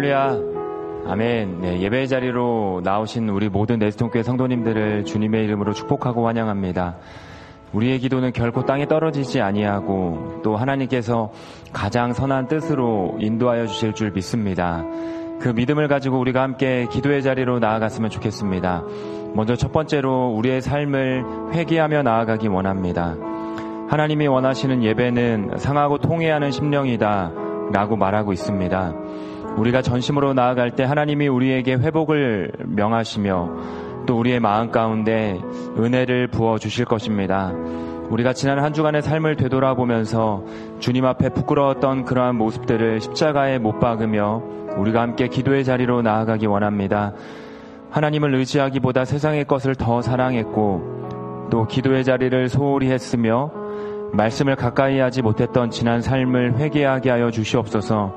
할렐루야. 아멘. 네, 예배의 자리로 나오신 우리 모든 레스톤교회 성도님들을 주님의 이름으로 축복하고 환영합니다. 우리의 기도는 결코 땅에 떨어지지 아니하고 또 하나님께서 가장 선한 뜻으로 인도하여 주실 줄 믿습니다. 그 믿음을 가지고 우리가 함께 기도의 자리로 나아갔으면 좋겠습니다. 먼저 첫 번째로 우리의 삶을 회개하며 나아가기 원합니다. 하나님이 원하시는 예배는 상하고 통회하는 심령이다 라고 말하고 있습니다. 우리가 전심으로 나아갈 때 하나님이 우리에게 회복을 명하시며 또 우리의 마음 가운데 은혜를 부어주실 것입니다. 우리가 지난 한 주간의 삶을 되돌아보면서 주님 앞에 부끄러웠던 그러한 모습들을 십자가에 못 박으며 우리가 함께 기도의 자리로 나아가기 원합니다. 하나님을 의지하기보다 세상의 것을 더 사랑했고 또 기도의 자리를 소홀히 했으며 말씀을 가까이 하지 못했던 지난 삶을 회개하게 하여 주시옵소서.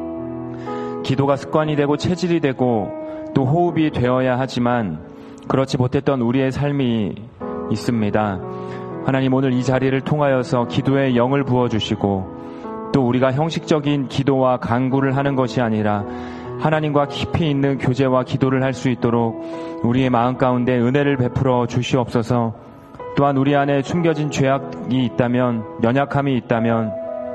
기도가 습관이 되고 체질이 되고 또 호흡이 되어야 하지만 그렇지 못했던 우리의 삶이 있습니다. 하나님, 오늘 이 자리를 통하여서 기도의 영을 부어주시고 또 우리가 형식적인 기도와 간구를 하는 것이 아니라 하나님과 깊이 있는 교제와 기도를 할 수 있도록 우리의 마음 가운데 은혜를 베풀어 주시옵소서. 또한 우리 안에 숨겨진 죄악이 있다면, 연약함이 있다면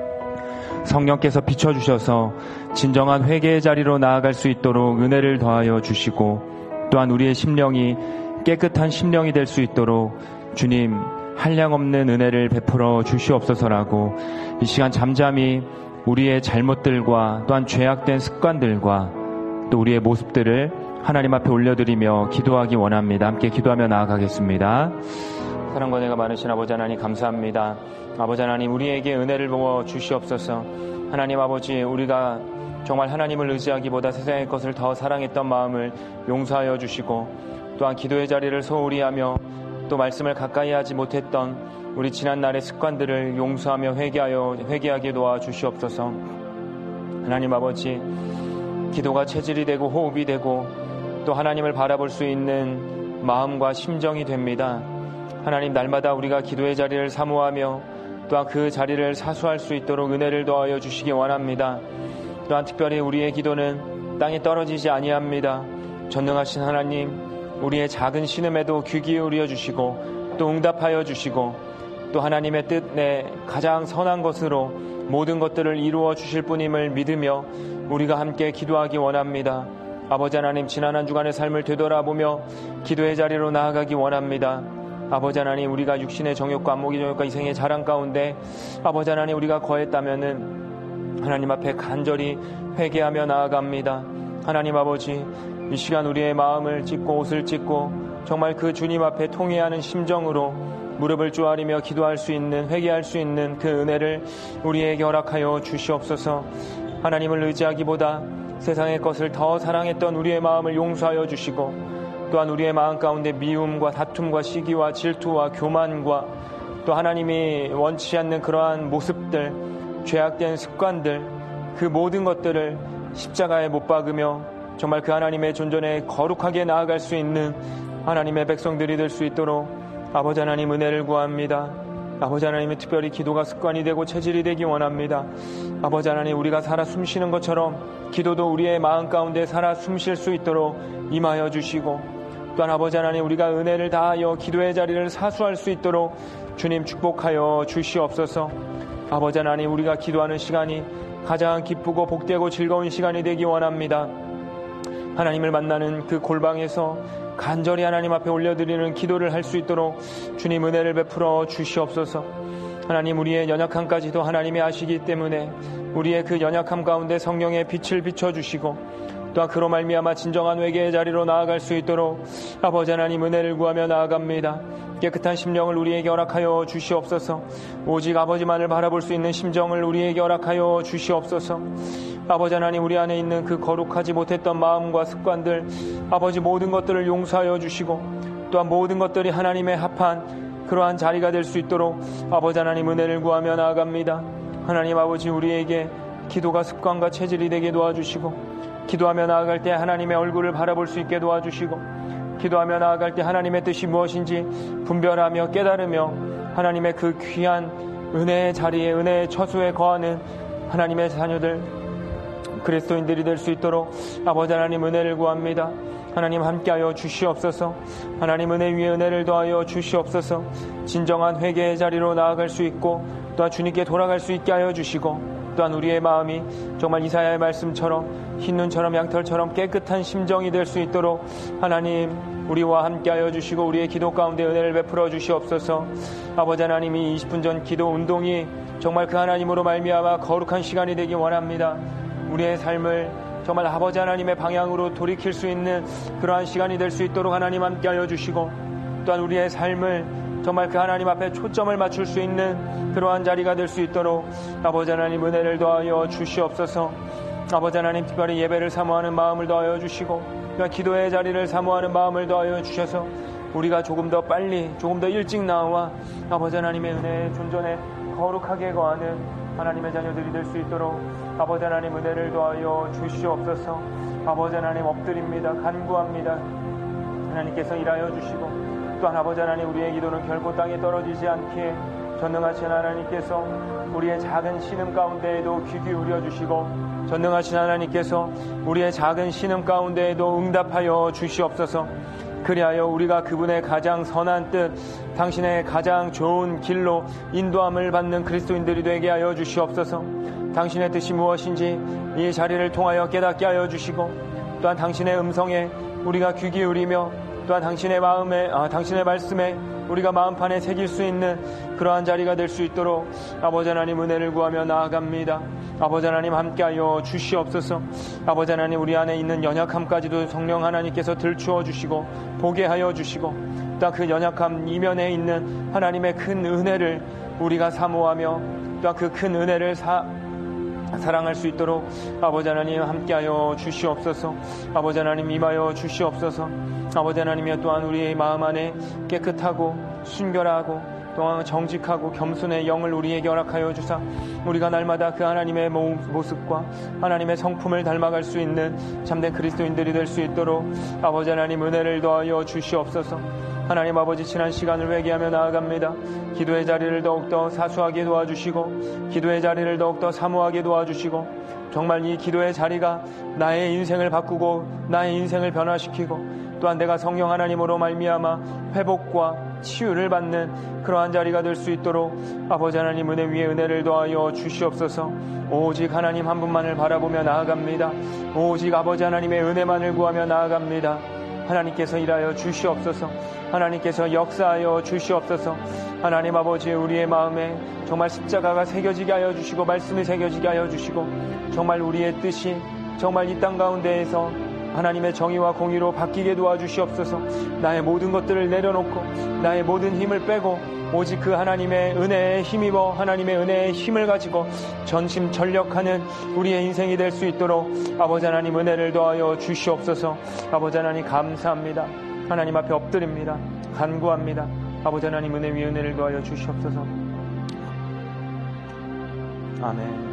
성령께서 비춰주셔서 진정한 회개의 자리로 나아갈 수 있도록 은혜를 더하여 주시고 또한 우리의 심령이 깨끗한 심령이 될 수 있도록 주님 한량없는 은혜를 베풀어 주시옵소서라고 이 시간 잠잠히 우리의 잘못들과 또한 죄악된 습관들과 또 우리의 모습들을 하나님 앞에 올려드리며 기도하기 원합니다. 함께 기도하며 나아가겠습니다. 사랑과 은혜가 많으신 아버지 하나님 감사합니다. 아버지 하나님, 우리에게 은혜를 부어 주시옵소서. 하나님 아버지, 우리가 정말 하나님을 의지하기보다 세상의 것을 더 사랑했던 마음을 용서하여 주시고 또한 기도의 자리를 소홀히 하며 또 말씀을 가까이 하지 못했던 우리 지난날의 습관들을 용서하며 회개하게 도와 주시옵소서. 하나님 아버지, 기도가 체질이 되고 호흡이 되고 또 하나님을 바라볼 수 있는 마음과 심정이 됩니다. 하나님, 날마다 우리가 기도의 자리를 사모하며 또한 그 자리를 사수할 수 있도록 은혜를 더하여 주시기 원합니다. 또한 특별히 우리의 기도는 땅에 떨어지지 아니합니다. 전능하신 하나님, 우리의 작은 신음에도 귀 기울여 주시고 또 응답하여 주시고 또 하나님의 뜻에 가장 선한 것으로 모든 것들을 이루어 주실 분임을 믿으며 우리가 함께 기도하기 원합니다. 아버지 하나님, 지난 한 주간의 삶을 되돌아보며 기도의 자리로 나아가기 원합니다. 아버지 하나님, 우리가 육신의 정욕과 안목의 정욕과 이생의 자랑 가운데 아버지 하나님 우리가 거했다면은 하나님 앞에 간절히 회개하며 나아갑니다. 하나님 아버지, 이 시간 우리의 마음을 찢고 옷을 찢고 정말 그 주님 앞에 통회하는 심정으로 무릎을 쪼아리며 기도할 수 있는, 회개할 수 있는 그 은혜를 우리에게 허락하여 주시옵소서. 하나님을 의지하기보다 세상의 것을 더 사랑했던 우리의 마음을 용서하여 주시고 또한 우리의 마음 가운데 미움과 다툼과 시기와 질투와 교만과 또 하나님이 원치 않는 그러한 모습들, 죄악된 습관들, 그 모든 것들을 십자가에 못 박으며 정말 그 하나님의 존전에 거룩하게 나아갈 수 있는 하나님의 백성들이 될 수 있도록 아버지 하나님 은혜를 구합니다. 아버지 하나님의 특별히 기도가 습관이 되고 체질이 되기 원합니다. 아버지 하나님, 우리가 살아 숨쉬는 것처럼 기도도 우리의 마음 가운데 살아 숨쉴 수 있도록 임하여 주시고 또한 아버지 하나님, 우리가 은혜를 다하여 기도의 자리를 사수할 수 있도록 주님 축복하여 주시옵소서. 아버지 하나님, 우리가 기도하는 시간이 가장 기쁘고 복되고 즐거운 시간이 되기 원합니다. 하나님을 만나는 그 골방에서 간절히 하나님 앞에 올려드리는 기도를 할 수 있도록 주님 은혜를 베풀어 주시옵소서. 하나님, 우리의 연약함까지도 하나님이 아시기 때문에 우리의 그 연약함 가운데 성령의 빛을 비춰주시고 또한 그로 말미암아 진정한 회개의 자리로 나아갈 수 있도록 아버지 하나님 은혜를 구하며 나아갑니다. 깨끗한 심령을 우리에게 허락하여 주시옵소서. 오직 아버지만을 바라볼 수 있는 심정을 우리에게 허락하여 주시옵소서. 아버지 하나님, 우리 안에 있는 그 거룩하지 못했던 마음과 습관들, 아버지 모든 것들을 용서하여 주시고 또한 모든 것들이 하나님의 합한 그러한 자리가 될 수 있도록 아버지 하나님 은혜를 구하며 나아갑니다. 하나님 아버지, 우리에게 기도가 습관과 체질이 되게 도와주시고 기도하며 나아갈 때 하나님의 얼굴을 바라볼 수 있게 도와주시고 기도하며 나아갈 때 하나님의 뜻이 무엇인지 분별하며 깨달으며 하나님의 그 귀한 은혜의 자리에, 은혜의 처소에 거하는 하나님의 자녀들 그리스도인들이 될 수 있도록 아버지 하나님 은혜를 구합니다. 하나님 함께하여 주시옵소서. 하나님 은혜 위에 은혜를 더하여 주시옵소서. 진정한 회개의 자리로 나아갈 수 있고 또한 주님께 돌아갈 수 있게 하여 주시고, 또한 우리의 마음이 정말 이사야의 말씀처럼 흰눈처럼 양털처럼 깨끗한 심정이 될 수 있도록 하나님 우리와 함께하여 주시고 우리의 기도 가운데 은혜를 베풀어 주시옵소서. 아버지 하나님, 이 20분 전 기도 운동이 정말 그 하나님으로 말미암아 거룩한 시간이 되기 원합니다. 우리의 삶을 정말 아버지 하나님의 방향으로 돌이킬 수 있는 그러한 시간이 될 수 있도록 하나님 함께하여 주시고, 또한 우리의 삶을 정말 그 하나님 앞에 초점을 맞출 수 있는 그러한 자리가 될 수 있도록 아버지 하나님 은혜를 더하여 주시옵소서. 아버지 하나님, 특별히 예배를 사모하는 마음을 더하여 주시고 또한 기도의 자리를 사모하는 마음을 더하여 주셔서 우리가 조금 더 빨리, 조금 더 일찍 나와 아버지 하나님의 은혜의 존전에 거룩하게 거하는 하나님의 자녀들이 될 수 있도록 아버지 하나님 은혜를 더하여 주시옵소서. 아버지 하나님 엎드립니다. 간구합니다. 하나님께서 일하여 주시고, 또한 아버지 하나님, 우리의 기도는 결코 땅에 떨어지지 않게 전능하신 하나님께서 우리의 작은 신음 가운데에도 귀 기울여 주시고, 전능하신 하나님께서 우리의 작은 신음 가운데에도 응답하여 주시옵소서. 그리하여 우리가 그분의 가장 선한 뜻, 당신의 가장 좋은 길로 인도함을 받는 그리스도인들이 되게 하여 주시옵소서. 당신의 뜻이 무엇인지 이 자리를 통하여 깨닫게 하여 주시고, 또한 당신의 음성에 우리가 귀 기울이며 또한 당신의 마음에, 당신의 말씀에 우리가 마음판에 새길 수 있는 그러한 자리가 될 수 있도록 아버지 하나님 은혜를 구하며 나아갑니다. 아버지 하나님 함께하여 주시옵소서. 아버지 하나님, 우리 안에 있는 연약함까지도 성령 하나님께서 들추어 주시고 보게 하여 주시고, 또 그 연약함 이면에 있는 하나님의 큰 은혜를 우리가 사모하며 또 그 큰 은혜를 사랑할 수 있도록 아버지 하나님 함께하여 주시옵소서. 아버지 하나님 임하여 주시옵소서. 아버지 하나님이여, 또한 우리의 마음 안에 깨끗하고 순결하고 또한 정직하고 겸손의 영을 우리에게 허락하여 주사 우리가 날마다 그 하나님의 모습과 하나님의 성품을 닮아갈 수 있는 참된 그리스도인들이 될 수 있도록 아버지 하나님 은혜를 더하여 주시옵소서. 하나님 아버지, 지난 시간을 회개하며 나아갑니다. 기도의 자리를 더욱더 사수하게 도와주시고, 기도의 자리를 더욱더 사모하게 도와주시고, 정말 이 기도의 자리가 나의 인생을 바꾸고 나의 인생을 변화시키고, 또한 내가 성령 하나님으로 말미암아 회복과 치유를 받는 그러한 자리가 될 수 있도록 아버지 하나님 은혜 위에 은혜를 더하여 주시옵소서. 오직 하나님 한 분만을 바라보며 나아갑니다. 오직 아버지 하나님의 은혜만을 구하며 나아갑니다. 하나님께서 일하여 주시옵소서. 하나님께서 역사하여 주시옵소서. 하나님 아버지, 우리의 마음에 정말 십자가가 새겨지게 하여 주시고 말씀이 새겨지게 하여 주시고, 정말 우리의 뜻이 정말 이 땅 가운데에서 하나님의 정의와 공의로 바뀌게 도와주시옵소서. 나의 모든 것들을 내려놓고 나의 모든 힘을 빼고 오직 그 하나님의 은혜에 힘입어 하나님의 은혜의 힘을 가지고 전심전력하는 우리의 인생이 될 수 있도록 아버지 하나님 은혜를 더하여 주시옵소서. 아버지 하나님 감사합니다. 하나님 앞에 엎드립니다. 간구합니다. 아버지 하나님 은혜 위에 은혜를 더하여 주시옵소서. 아멘.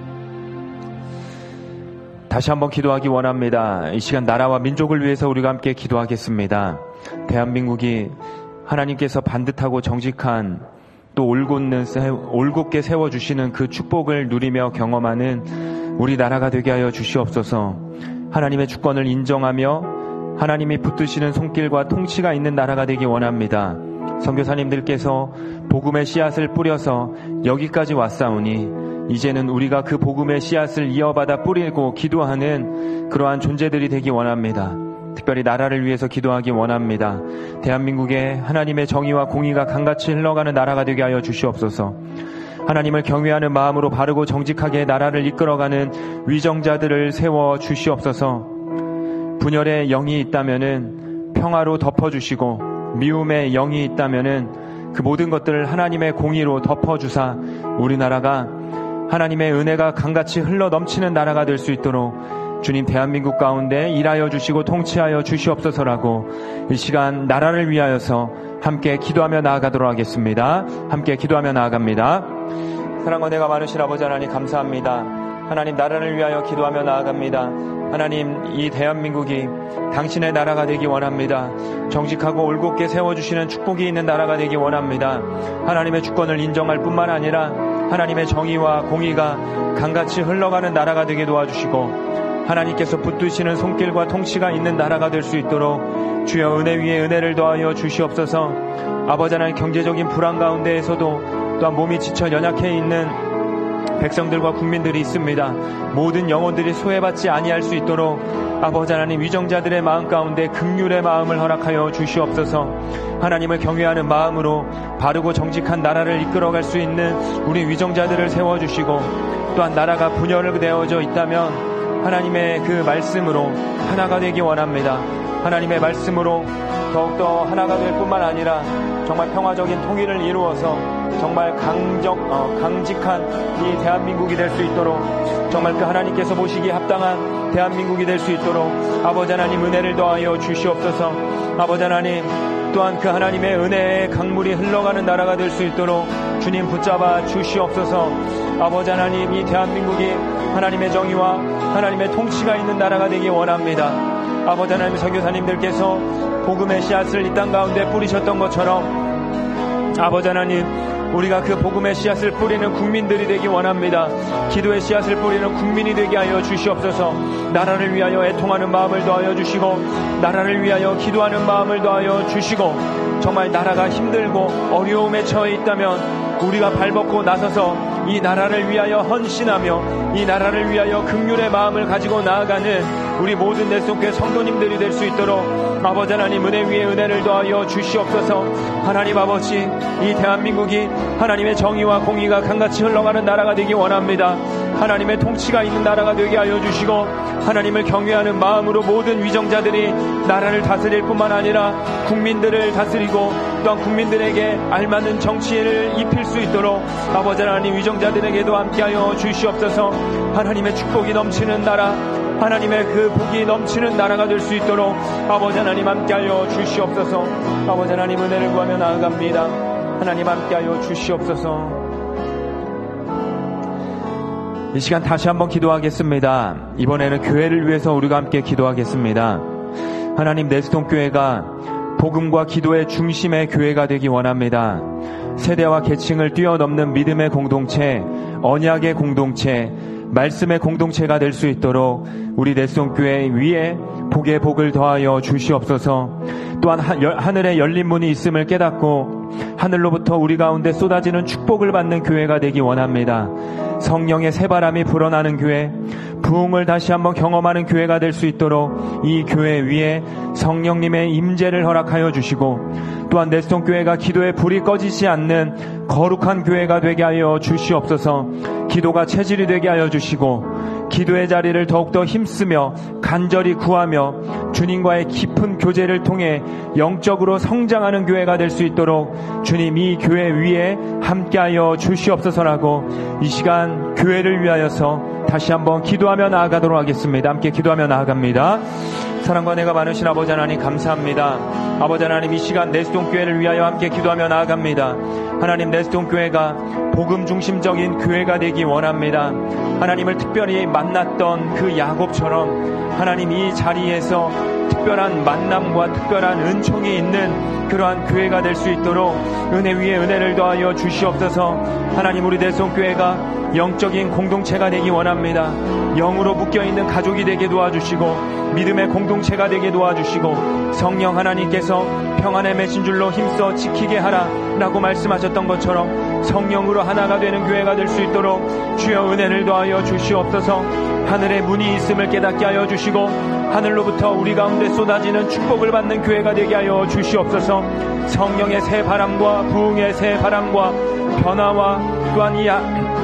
다시 한번 기도하기 원합니다. 이 시간 나라와 민족을 위해서 우리가 함께 기도하겠습니다. 대한민국이 하나님께서 반듯하고 정직한 또 올곧게 세워주시는 그 축복을 누리며 경험하는 우리 나라가 되게 하여 주시옵소서. 하나님의 주권을 인정하며 하나님이 붙드시는 손길과 통치가 있는 나라가 되기 원합니다. 선교사님들께서 복음의 씨앗을 뿌려서 여기까지 왔사오니 이제는 우리가 그 복음의 씨앗을 이어받아 뿌리고 기도하는 그러한 존재들이 되기 원합니다. 특별히 나라를 위해서 기도하기 원합니다. 대한민국에 하나님의 정의와 공의가 강같이 흘러가는 나라가 되게 하여 주시옵소서. 하나님을 경외하는 마음으로 바르고 정직하게 나라를 이끌어가는 위정자들을 세워 주시옵소서. 분열의 영이 있다면은 평화로 덮어주시고, 미움의 영이 있다면은 그 모든 것들을 하나님의 공의로 덮어주사 우리나라가 하나님의 은혜가 강같이 흘러 넘치는 나라가 될 수 있도록 주님 대한민국 가운데 일하여 주시고 통치하여 주시옵소서라고 이 시간 나라를 위하여서 함께 기도하며 나아가도록 하겠습니다. 함께 기도하며 나아갑니다. 사랑과 은혜가 많으신 아버지 하나님 감사합니다. 하나님, 나라를 위하여 기도하며 나아갑니다. 하나님, 이 대한민국이 당신의 나라가 되기 원합니다. 정직하고 올곧게 세워주시는 축복이 있는 나라가 되기 원합니다. 하나님의 주권을 인정할 뿐만 아니라 하나님의 정의와 공의가 강같이 흘러가는 나라가 되게 도와주시고 하나님께서 붙드시는 손길과 통치가 있는 나라가 될 수 있도록 주여 은혜 위에 은혜를 더하여 주시옵소서. 아버지 하나님, 경제적인 불안 가운데에서도 또한 몸이 지쳐 연약해 있는 백성들과 국민들이 있습니다. 모든 영혼들이 소외받지 아니할 수 있도록 아버지 하나님, 위정자들의 마음 가운데 긍휼의 마음을 허락하여 주시옵소서. 하나님을 경외하는 마음으로 바르고 정직한 나라를 이끌어갈 수 있는 우리 위정자들을 세워주시고, 또한 나라가 분열되어져 있다면 하나님의 그 말씀으로 하나가 되기 원합니다. 하나님의 말씀으로 더욱더 하나가 될 뿐만 아니라 정말 평화적인 통일을 이루어서 정말 강직한 이 대한민국이 될 수 있도록, 정말 그 하나님께서 보시기에 합당한 대한민국이 될 수 있도록 아버지 하나님 은혜를 더하여 주시옵소서. 아버지 하나님, 또한 그 하나님의 은혜의 강물이 흘러가는 나라가 될 수 있도록 주님 붙잡아 주시옵소서. 아버지 하나님, 이 대한민국이 하나님의 정의와 하나님의 통치가 있는 나라가 되기 원합니다. 아버지 하나님, 선교사님들께서 복음의 씨앗을 이 땅 가운데 뿌리셨던 것처럼 아버지 하나님, 우리가 그 복음의 씨앗을 뿌리는 국민들이 되기 원합니다. 기도의 씨앗을 뿌리는 국민이 되게 하여 주시옵소서. 나라를 위하여 애통하는 마음을 더하여 주시고, 나라를 위하여 기도하는 마음을 더하여 주시고, 정말 나라가 힘들고 어려움에 처해 있다면 우리가 발벗고 나서서 이 나라를 위하여 헌신하며 이 나라를 위하여 긍휼의 마음을 가지고 나아가는 우리 모든 내속교회 성도님들이 될 수 있도록 아버지 하나님 은혜 위에 은혜를 더하여 주시옵소서. 하나님 아버지, 이 대한민국이 하나님의 정의와 공의가 강같이 흘러가는 나라가 되기 원합니다. 하나님의 통치가 있는 나라가 되게 하여 주시고, 하나님을 경외하는 마음으로 모든 위정자들이 나라를 다스릴 뿐만 아니라 국민들을 다스리고 또한 국민들에게 알맞는 정치를 입힐 수 있도록 아버지 하나님, 위정자들에게도 함께하여 주시옵소서. 하나님의 축복이 넘치는 나라, 하나님의 그 복이 넘치는 나라가 될 수 있도록 아버지 하나님 함께하여 주시옵소서. 아버지 하나님 은혜를 구하며 나아갑니다. 하나님 함께하여 주시옵소서. 이 시간 다시 한번 기도하겠습니다. 이번에는 교회를 위해서 우리가 함께 기도하겠습니다. 하나님, 내스통교회가 복음과 기도의 중심의 교회가 되기 원합니다. 세대와 계층을 뛰어넘는 믿음의 공동체, 언약의 공동체, 말씀의 공동체가 될 수 있도록 우리 내스통교회 위에 복의 복을 더하여 주시옵소서. 또한 하늘에 열린 문이 있음을 깨닫고 하늘로부터 우리 가운데 쏟아지는 축복을 받는 교회가 되기 원합니다. 성령의 새바람이 불어나는 교회, 부흥을 다시 한번 경험하는 교회가 될 수 있도록 이 교회 위에 성령님의 임재를 허락하여 주시고, 또한 내스통교회가 기도의 불이 꺼지지 않는 거룩한 교회가 되게 하여 주시옵소서. 기도가 체질이 되게 하여 주시고, 기도의 자리를 더욱더 힘쓰며 간절히 구하며 주님과의 깊은 교제를 통해 영적으로 성장하는 교회가 될 수 있도록 주님, 이 교회 위에 함께하여 주시옵소서라고 이 시간 교회를 위하여서 다시 한번 기도하며 나아가도록 하겠습니다. 함께 기도하며 나아갑니다. 사랑과 은혜가 많으신 아버지 하나님, 감사합니다. 아버지 하나님, 이 시간 내스통교회를 위하여 함께 기도하며 나아갑니다. 하나님, 내스통교회가 복음 중심적인 교회가 되기 원합니다. 하나님을 특별히 만났던 그 야곱처럼 하나님, 이 자리에서 특별한 만남과 특별한 은총이 있는 그러한 교회가 될 수 있도록 은혜 위에 은혜를 더하여 주시옵소서. 하나님, 우리 내스통교회가 영적인 공동체가 되기 원합니다. 영으로 묶여있는 가족이 되게 도와주시고 믿음의 공동체가 되게 도와주시고 성령 하나님께서 평안의 메신줄로 힘써 지키게 하라 라고 말씀하셨던 것처럼 성령으로 하나가 되는 교회가 될 수 있도록 주여 은혜를 더하여 주시옵소서. 하늘에 문이 있음을 깨닫게 하여 주시고 하늘로부터 우리 가운데 쏟아지는 축복을 받는 교회가 되게 하여 주시옵소서. 성령의 새 바람과 부흥의 새 바람과 변화와 또한 이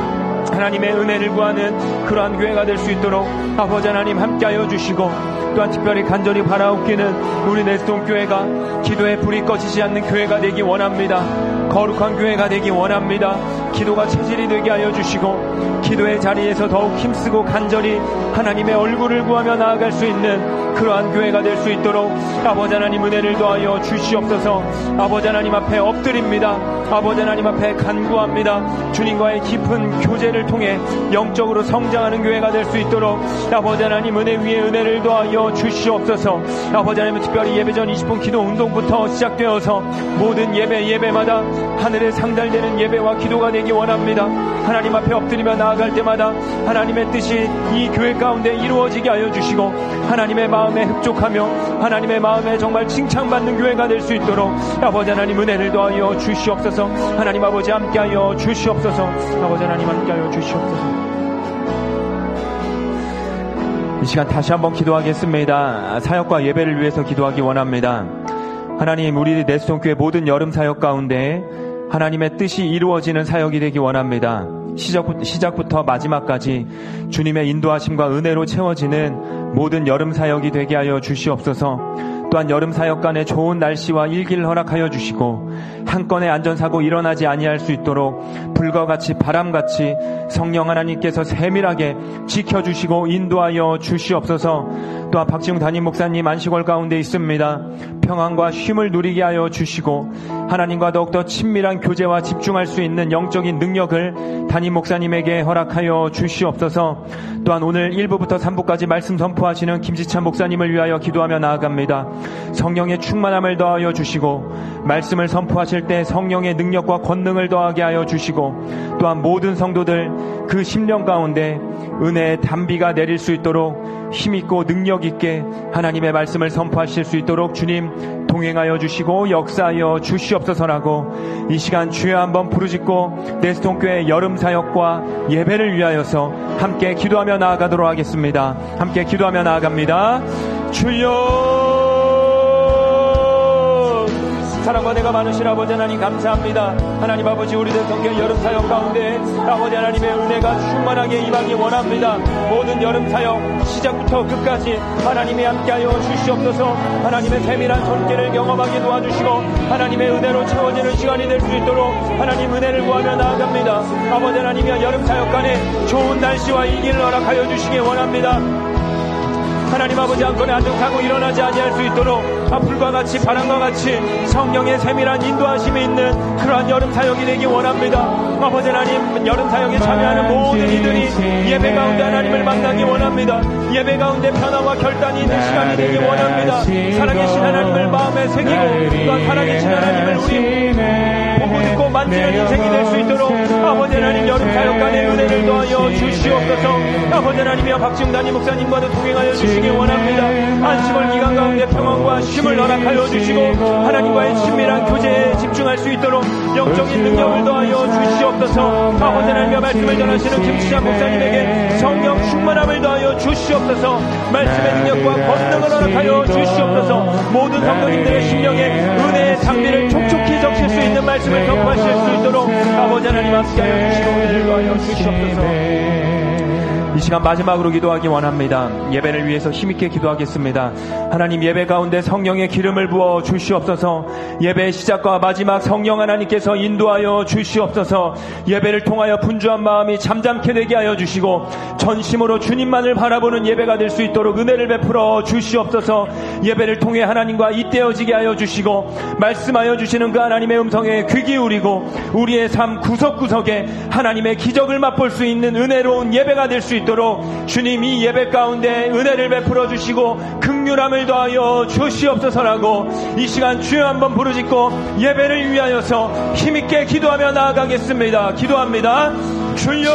하나님의 은혜를 구하는 그러한 교회가 될 수 있도록 아버지 하나님 함께하여 주시고, 또한 특별히 간절히 바라옵기는 우리 내스통교회가 기도의 불이 꺼지지 않는 교회가 되기 원합니다. 거룩한 교회가 되기 원합니다. 기도가 체질이 되게 하여 주시고 기도의 자리에서 더욱 힘쓰고 간절히 하나님의 얼굴을 구하며 나아갈 수 있는 그러한 교회가 될 수 있도록 아버지 하나님 은혜를 더하여 주시옵소서. 아버지 하나님 앞에 엎드립니다. 아버지 하나님 앞에 간구합니다. 주님과의 깊은 교제를 통해 영적으로 성장하는 교회가 될 수 있도록 아버지 하나님 은혜 위에 은혜를 더하여 주시옵소서. 아버지 하나님, 특별히 예배전 20분 기도 운동부터 시작되어서 모든 예배마다 하늘에 상달되는 예배와 기도가 되기 원합니다. 하나님 앞에 엎드리며 나아갈 때마다 하나님의 뜻이 이 교회 가운데 이루어지게 하여 주시고 하나님의 마음에 흡족하며 하나님의 마음에 정말 칭찬받는 교회가 될 수 있도록 아버지 하나님 은혜를 더하여 주시옵소서. 하나님 아버지 함께하여 주시옵소서. 아버지 하나님 함께하여 주시옵소서. 이 시간 다시 한번 기도하겠습니다. 사역과 예배를 위해서 기도하기 원합니다. 하나님, 우리 레스톤교회 모든 여름 사역 가운데 하나님의 뜻이 이루어지는 사역이 되기 원합니다. 시작부터 마지막까지 주님의 인도하심과 은혜로 채워지는 모든 여름 사역이 되게 하여 주시옵소서. 또한 여름 사역간에 좋은 날씨와 일기를 허락하여 주시고 한 건의 안전사고 일어나지 아니할 수 있도록 불과 같이 바람같이 성령 하나님께서 세밀하게 지켜주시고 인도하여 주시옵소서. 또한 박지웅 담임 목사님 안식월 가운데 있습니다. 평안과 쉼을 누리게 하여 주시고 하나님과 더욱더 친밀한 교제와 집중할 수 있는 영적인 능력을 담임 목사님에게 허락하여 주시옵소서. 또한 오늘 1부부터 3부까지 말씀 선포하시는 김지찬 목사님을 위하여 기도하며 나아갑니다. 성령의 충만함을 더하여 주시고 말씀을 선포하실 때 성령의 능력과 권능을 더하게 하여 주시고 또한 모든 성도들 그 심령 가운데 은혜의 단비가 내릴 수 있도록 힘있고 능력있게 하나님의 말씀을 선포하실 수 있도록 주님 동행하여 주시고 역사하여 주시옵소서라고 이 시간 주여 한번 부르짖고 레스톤교회 여름 사역과 예배를 위하여서 함께 기도하며 나아가도록 하겠습니다. 함께 기도하며 나아갑니다. 주여, 사랑과 내가 많으신 아버지 하나님 감사합니다. 하나님 아버지, 우리들 성경 여름 사역 가운데 아버지 하나님의 은혜가 충만하게 임하기 원합니다. 모든 여름 사역 시작부터 끝까지 하나님이 함께하여 주시옵소서. 하나님의 세밀한 손길을 경험하게 도와주시고 하나님의 은혜로 채워지는 시간이 될 수 있도록 하나님 은혜를 구하며 나아갑니다. 아버지 하나님이 여름 사역간에 좋은 날씨와 일기를 허락하여 주시기 원합니다. 하나님 아버지, 한 건의 안전사고 일어나지 아니할 수 있도록 불과 같이 바람과 같이 성령의 세밀한 인도하심이 있는 그러한 여름 사역이 되기 원합니다. 아버지 하나님, 여름 사역에 참여하는 모든 이들이 예배 가운데 하나님을 만나기 원합니다. 예배 가운데 변화와 결단이 있는 시간이 되기 원합니다. 살아계신 하나님을 마음에 새기고 또한 살아계신 하나님을 우리 보고 듣고 만지는 인생이 될 수 있도록 아버지 하나님 여름 사역간의 은혜를 더하여 주시옵소서. 아버지 하나님이여 박지웅 담임 목사님과도 동행하여 주시기 원합니다. 안식월 기간 가운데 평안과 쉼을 허락하여 주시고 하나님과의 친밀한 교제에 집중할 수 있도록 영적인 능력을 더하여 주시옵소서. 아버지 하나님의 말씀을 전하시는 김치찬 목사님에게 성령 충만함을 더하여 주시옵소서. 말씀의 능력과 권능을 허락하여 주시옵소서. 모든 성도님들의 심령에 은혜의 장비를 촉촉히 적실 수 있는 말씀을 전파하실 수 있도록 아버지 하나님 함께하여 주시고 은혜를 더하여 주시옵소서. 이 시간 마지막으로 기도하기 원합니다. 예배를 위해서 힘있게 기도하겠습니다. 하나님, 예배 가운데 성령의 기름을 부어 주시옵소서. 예배의 시작과 마지막 성령 하나님께서 인도하여 주시옵소서. 예배를 통하여 분주한 마음이 잠잠케 되게 하여 주시고 전심으로 주님만을 바라보는 예배가 될 수 있도록 은혜를 베풀어 주시옵소서. 예배를 통해 하나님과 잇대어지게 하여 주시고 말씀하여 주시는 그 하나님의 음성에 귀 기울이고 우리의 삶 구석구석에 하나님의 기적을 맛볼 수 있는 은혜로운 예배가 될 수 있도록 주님 이 예배 가운데 은혜를 베풀어 주시고 긍휼함을 더하여 주시옵소서라고 이 시간 주여 한번 부르짖고 예배를 위하여서 힘있게 기도하며 나아가겠습니다. 기도합니다. 주여,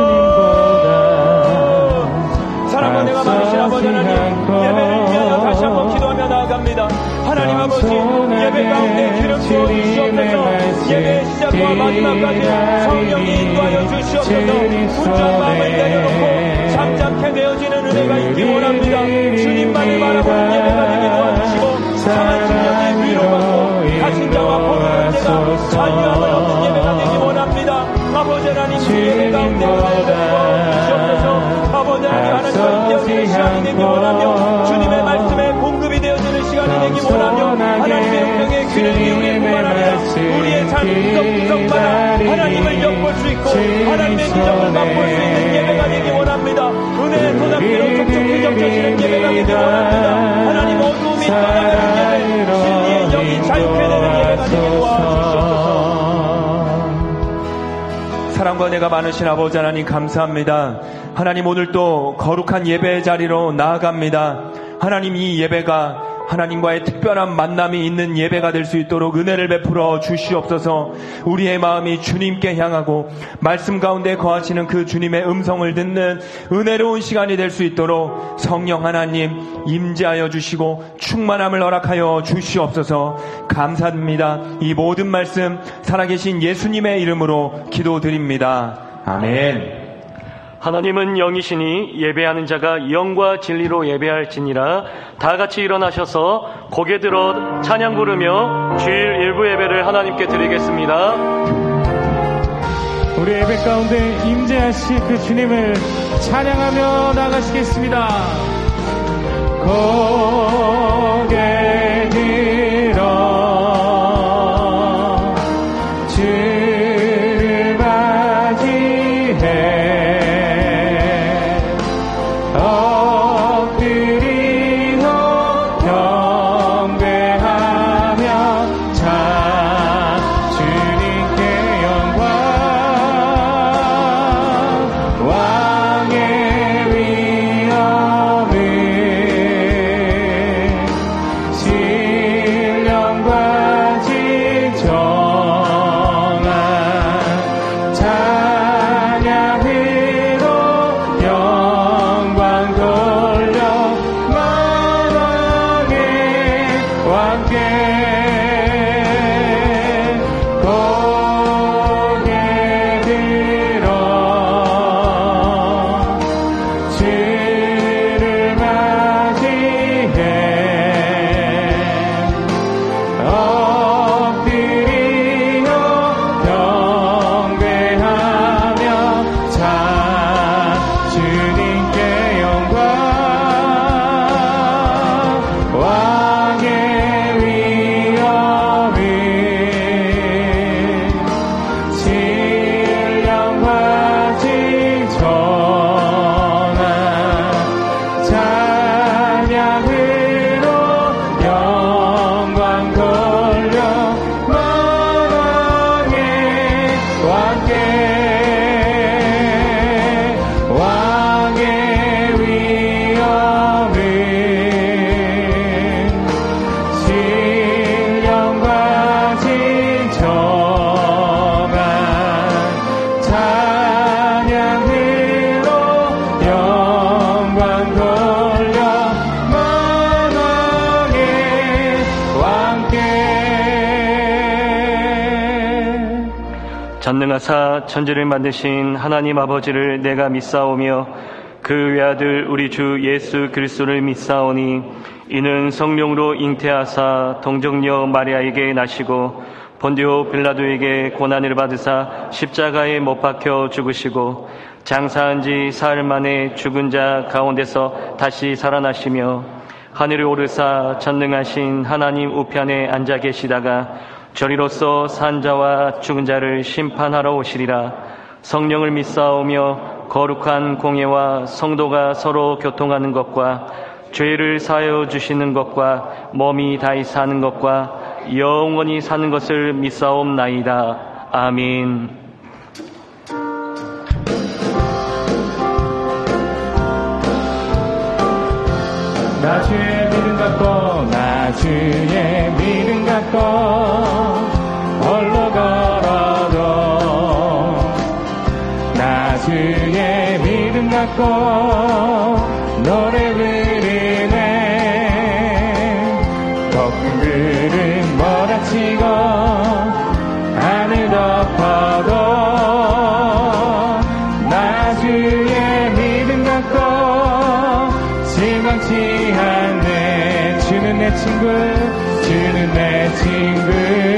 사랑과 내가 많으신 아버지 하나님, 예배를 위하여 다시 한번 기도하며 나아갑니다. 하나님 아버지, 예배 가운데 기름 부어 주시옵소서. 예배의 시작과 마지막까지 성령이 인도하여 주시옵소서. 분주한 마음을 내려놓고 잠잠케 되어지는 은혜가 있기 원합니다. 주님만을 바라보는 예배가 되게 도와주시고 상한 심령의 위로받고 가신 자와 보는 자가 자유함을 얻는 예배가 되기 원합니다. 아버지 하나님, 주 예배 가운데 은혜를 베풀어 주시옵소서. 아버지 하나님, 하나님과 되어지는 시간이 되기 원하며 주님의 말씀에 공급이 되어지는 시간이 되기 원하며 하나님의 음성에 귀를 기울일 뿐만 아니라 우리의 삶 구석구석마다 하나님을 엿볼 수 있고 하나님의 기적을 맛볼 수 있는 예배가 되기 원합니다. 은혜의 소낙비로 촉촉히 적셔지는 예배가 되기 원합니다. 하나님, 어두움이 떠나가는 예배, 진리의 영이 자유케 되는 예배가 되기 도와주시옵소서. 사랑과 내가 많으신 아버지 하나님 감사합니다. 하나님, 오늘 또 거룩한 예배의 자리로 나아갑니다. 하나님, 이 예배가 하나님과의 특별한 만남이 있는 예배가 될 수 있도록 은혜를 베풀어 주시옵소서. 우리의 마음이 주님께 향하고 말씀 가운데 거하시는 그 주님의 음성을 듣는 은혜로운 시간이 될 수 있도록 성령 하나님 임재하여 주시고 충만함을 허락하여 주시옵소서. 감사드립니다. 이 모든 말씀 살아계신 예수님의 이름으로 기도드립니다. 아멘. 하나님은 영이시니 예배하는 자가 영과 진리로 예배할지니라. 다 같이 일어나셔서 고개 들어 찬양 부르며 주일 일부 예배를 하나님께 드리겠습니다. 우리 예배 가운데 임재하실 그 주님을 찬양하며 나가시겠습니다. 고개 들어 주를 맞이해 전능하사 천지를 만드신 하나님 아버지를 내가 믿사오며 그 외아들 우리 주 예수 그리스도를 믿사오니 이는 성령으로 잉태하사 동정녀 마리아에게 나시고 본디오 빌라도에게 고난을 받으사 십자가에 못 박혀 죽으시고 장사한 지 사흘 만에 죽은 자 가운데서 다시 살아나시며 하늘에 오르사 전능하신 하나님 우편에 앉아 계시다가 저리로서 산 자와 죽은 자를 심판하러 오시리라. 성령을 믿사오며 거룩한 공예와 성도가 서로 교통하는 것과 죄를 사하여 주시는 것과 몸이 다시 사는 것과 영원히 사는 것을 믿사옵나이다. 아멘. 나 주의 믿음 갖고 나 주의 믿음 갖고 홀로 걸어도 나 주의 믿음 갖고 노래 부르네. 거큰 구름 몰아치고 하늘 덮어도 나 주의 믿음 갖고 실망치 않네. 주는 내 친구, 주는 내 친구,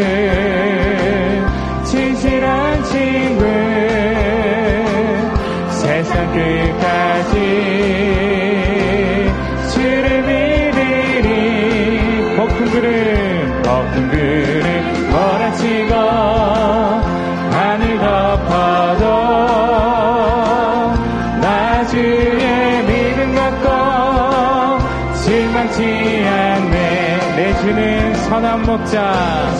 진실한 친구, 세상 끝까지 주를 믿으리. 거큰 구름 몰아치고 하늘 덮어도 나 주의 믿음 갖고 실망치 않네. 내 주는 선한 목자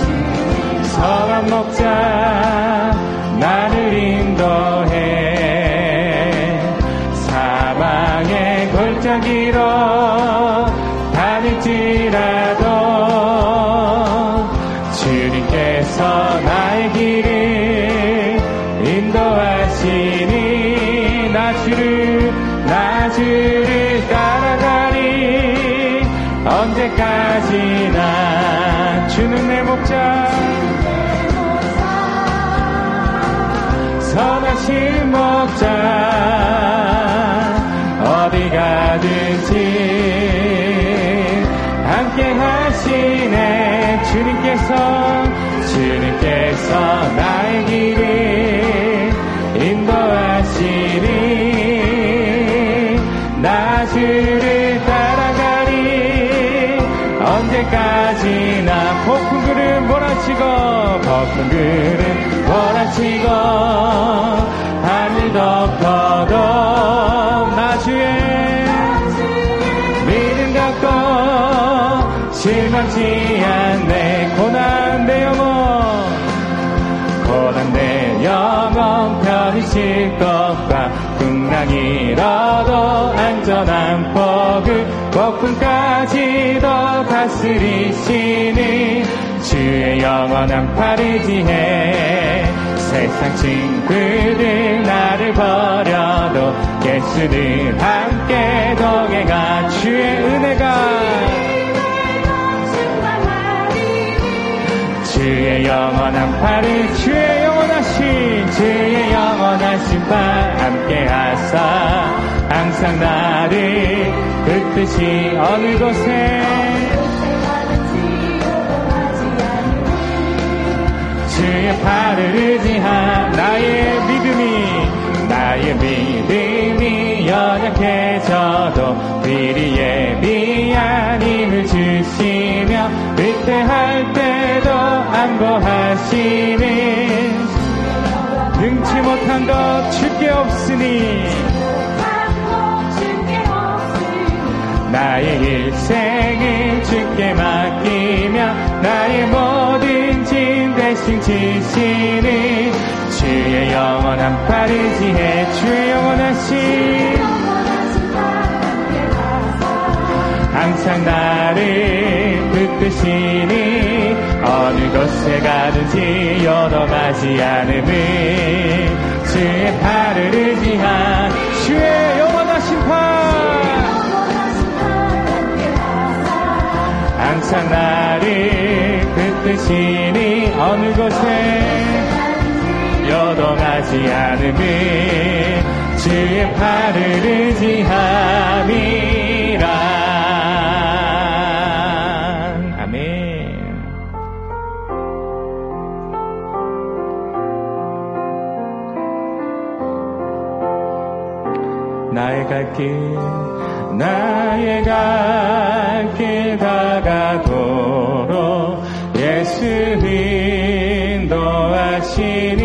나를 인도해. 사망의 골짜기로 다닐지라 언제까지나 주는 내 목자 선하신 목자 어디 가든지 함께 하시네 주님께서 나의 길을 인도하시니 나 주를 따라가리 언제까지나 폭풍 구름 몰아치고 하늘 덮어도 나 주의 믿음 갖고 실망치 않네 고난 내 영혼 편히 쉴 것과 풍랑이라도 안전한 폭풍까지도 다스리시니 주의 영원한 팔을 지해 세상 친구들 나를 버려도 예수는 함께 동행하 주의 영원한 팔을 주의 영원하신 팔 함께 하사 항상 나를 붙드시 어느 곳에 주의 팔을 의지한 나의 믿음이 연약해져도 미리 예비한 힘을 주시며 위태할 때도 안보하시는 능치 못한 것 주께 없으니 나의 일생을 주께 맡기며 나의 모든 짐 대신 지시니 주의 영원한 팔을 지해 주의 영원하신 항상 나를 붙드시니 어느 곳에 가든지 요동하지 않음을 주의 팔을 의지한 주의 영원하신 팔 항상 나를 붙드시니 어느 곳에 요동하지 않음을 주의 팔을 의지함이라. 나의 갈 길 다가도록 예수 인도하시니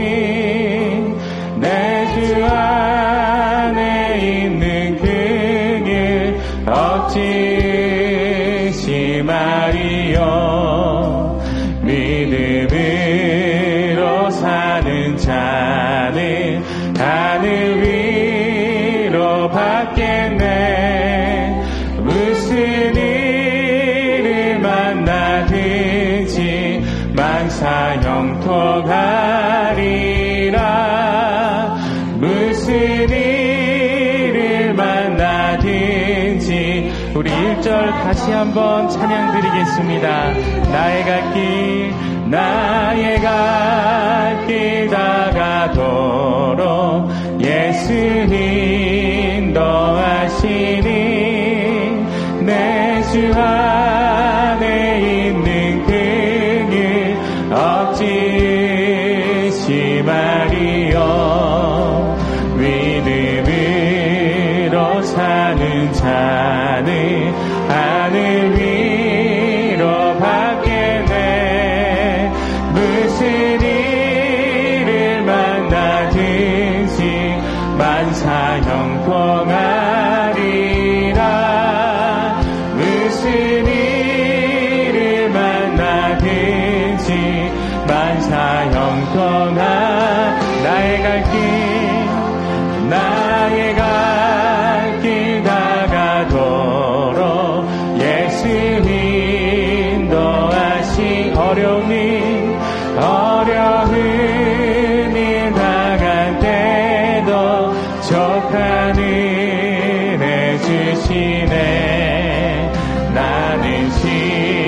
내 주 안에 있는 그 길 억지 의심하리요 믿음으로 사는 자는 하늘 위로 받겠네 무슨 일을 만나든지 만사 형통하리라 무슨 일을 만나든지 우리 1절 다시 한번 찬양 드리겠습니다. 나의 갈 길 다가도록 예수 인도하시니 내 주 안에 있는 그 길 억지 의심하리요 믿음으로 사는 자는 하늘 위로 받겠네 무슨 일을 만나든지 만사 형통하리라 무슨 일을 만나든지 만사 형통하 나의 갈 길 다가도록 예수 인도하시 어려운 일 당할 때도 족한 은혜 주시네 나는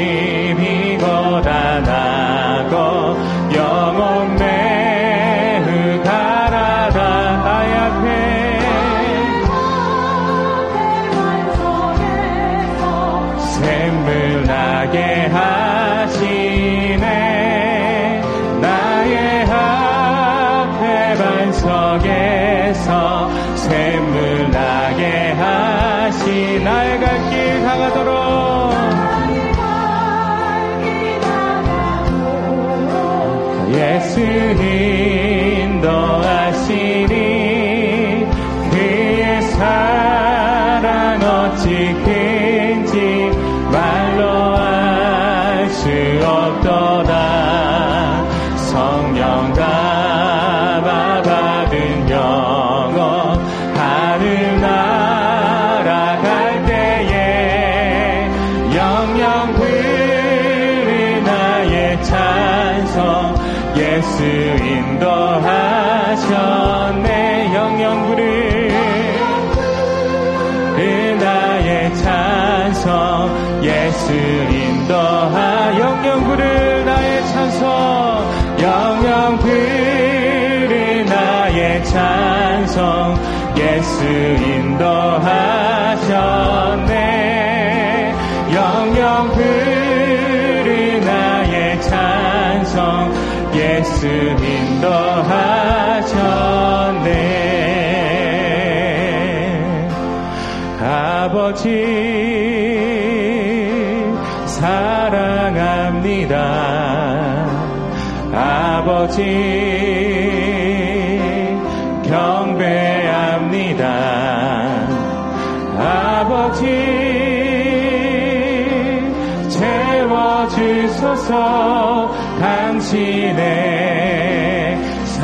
예수 인도하시니 그의 사랑 어찌 큰지 말로 알 수 없도다. 성령 담아 받은 영혼 하늘 날아갈 때에 영영 부르는 나의 찬송 예수 인도하셨네. 영영 부르는 나의 찬송 예수 인도하 영영 부르는 나의 찬송 영영 부르는 나의 찬송 예수 인도하셨네. 영영 부르는 나의 찬송 예수 인도하셨네. 아버지 사랑합니다. 아버지 경배합니다. 아버지 채워주소서 당신의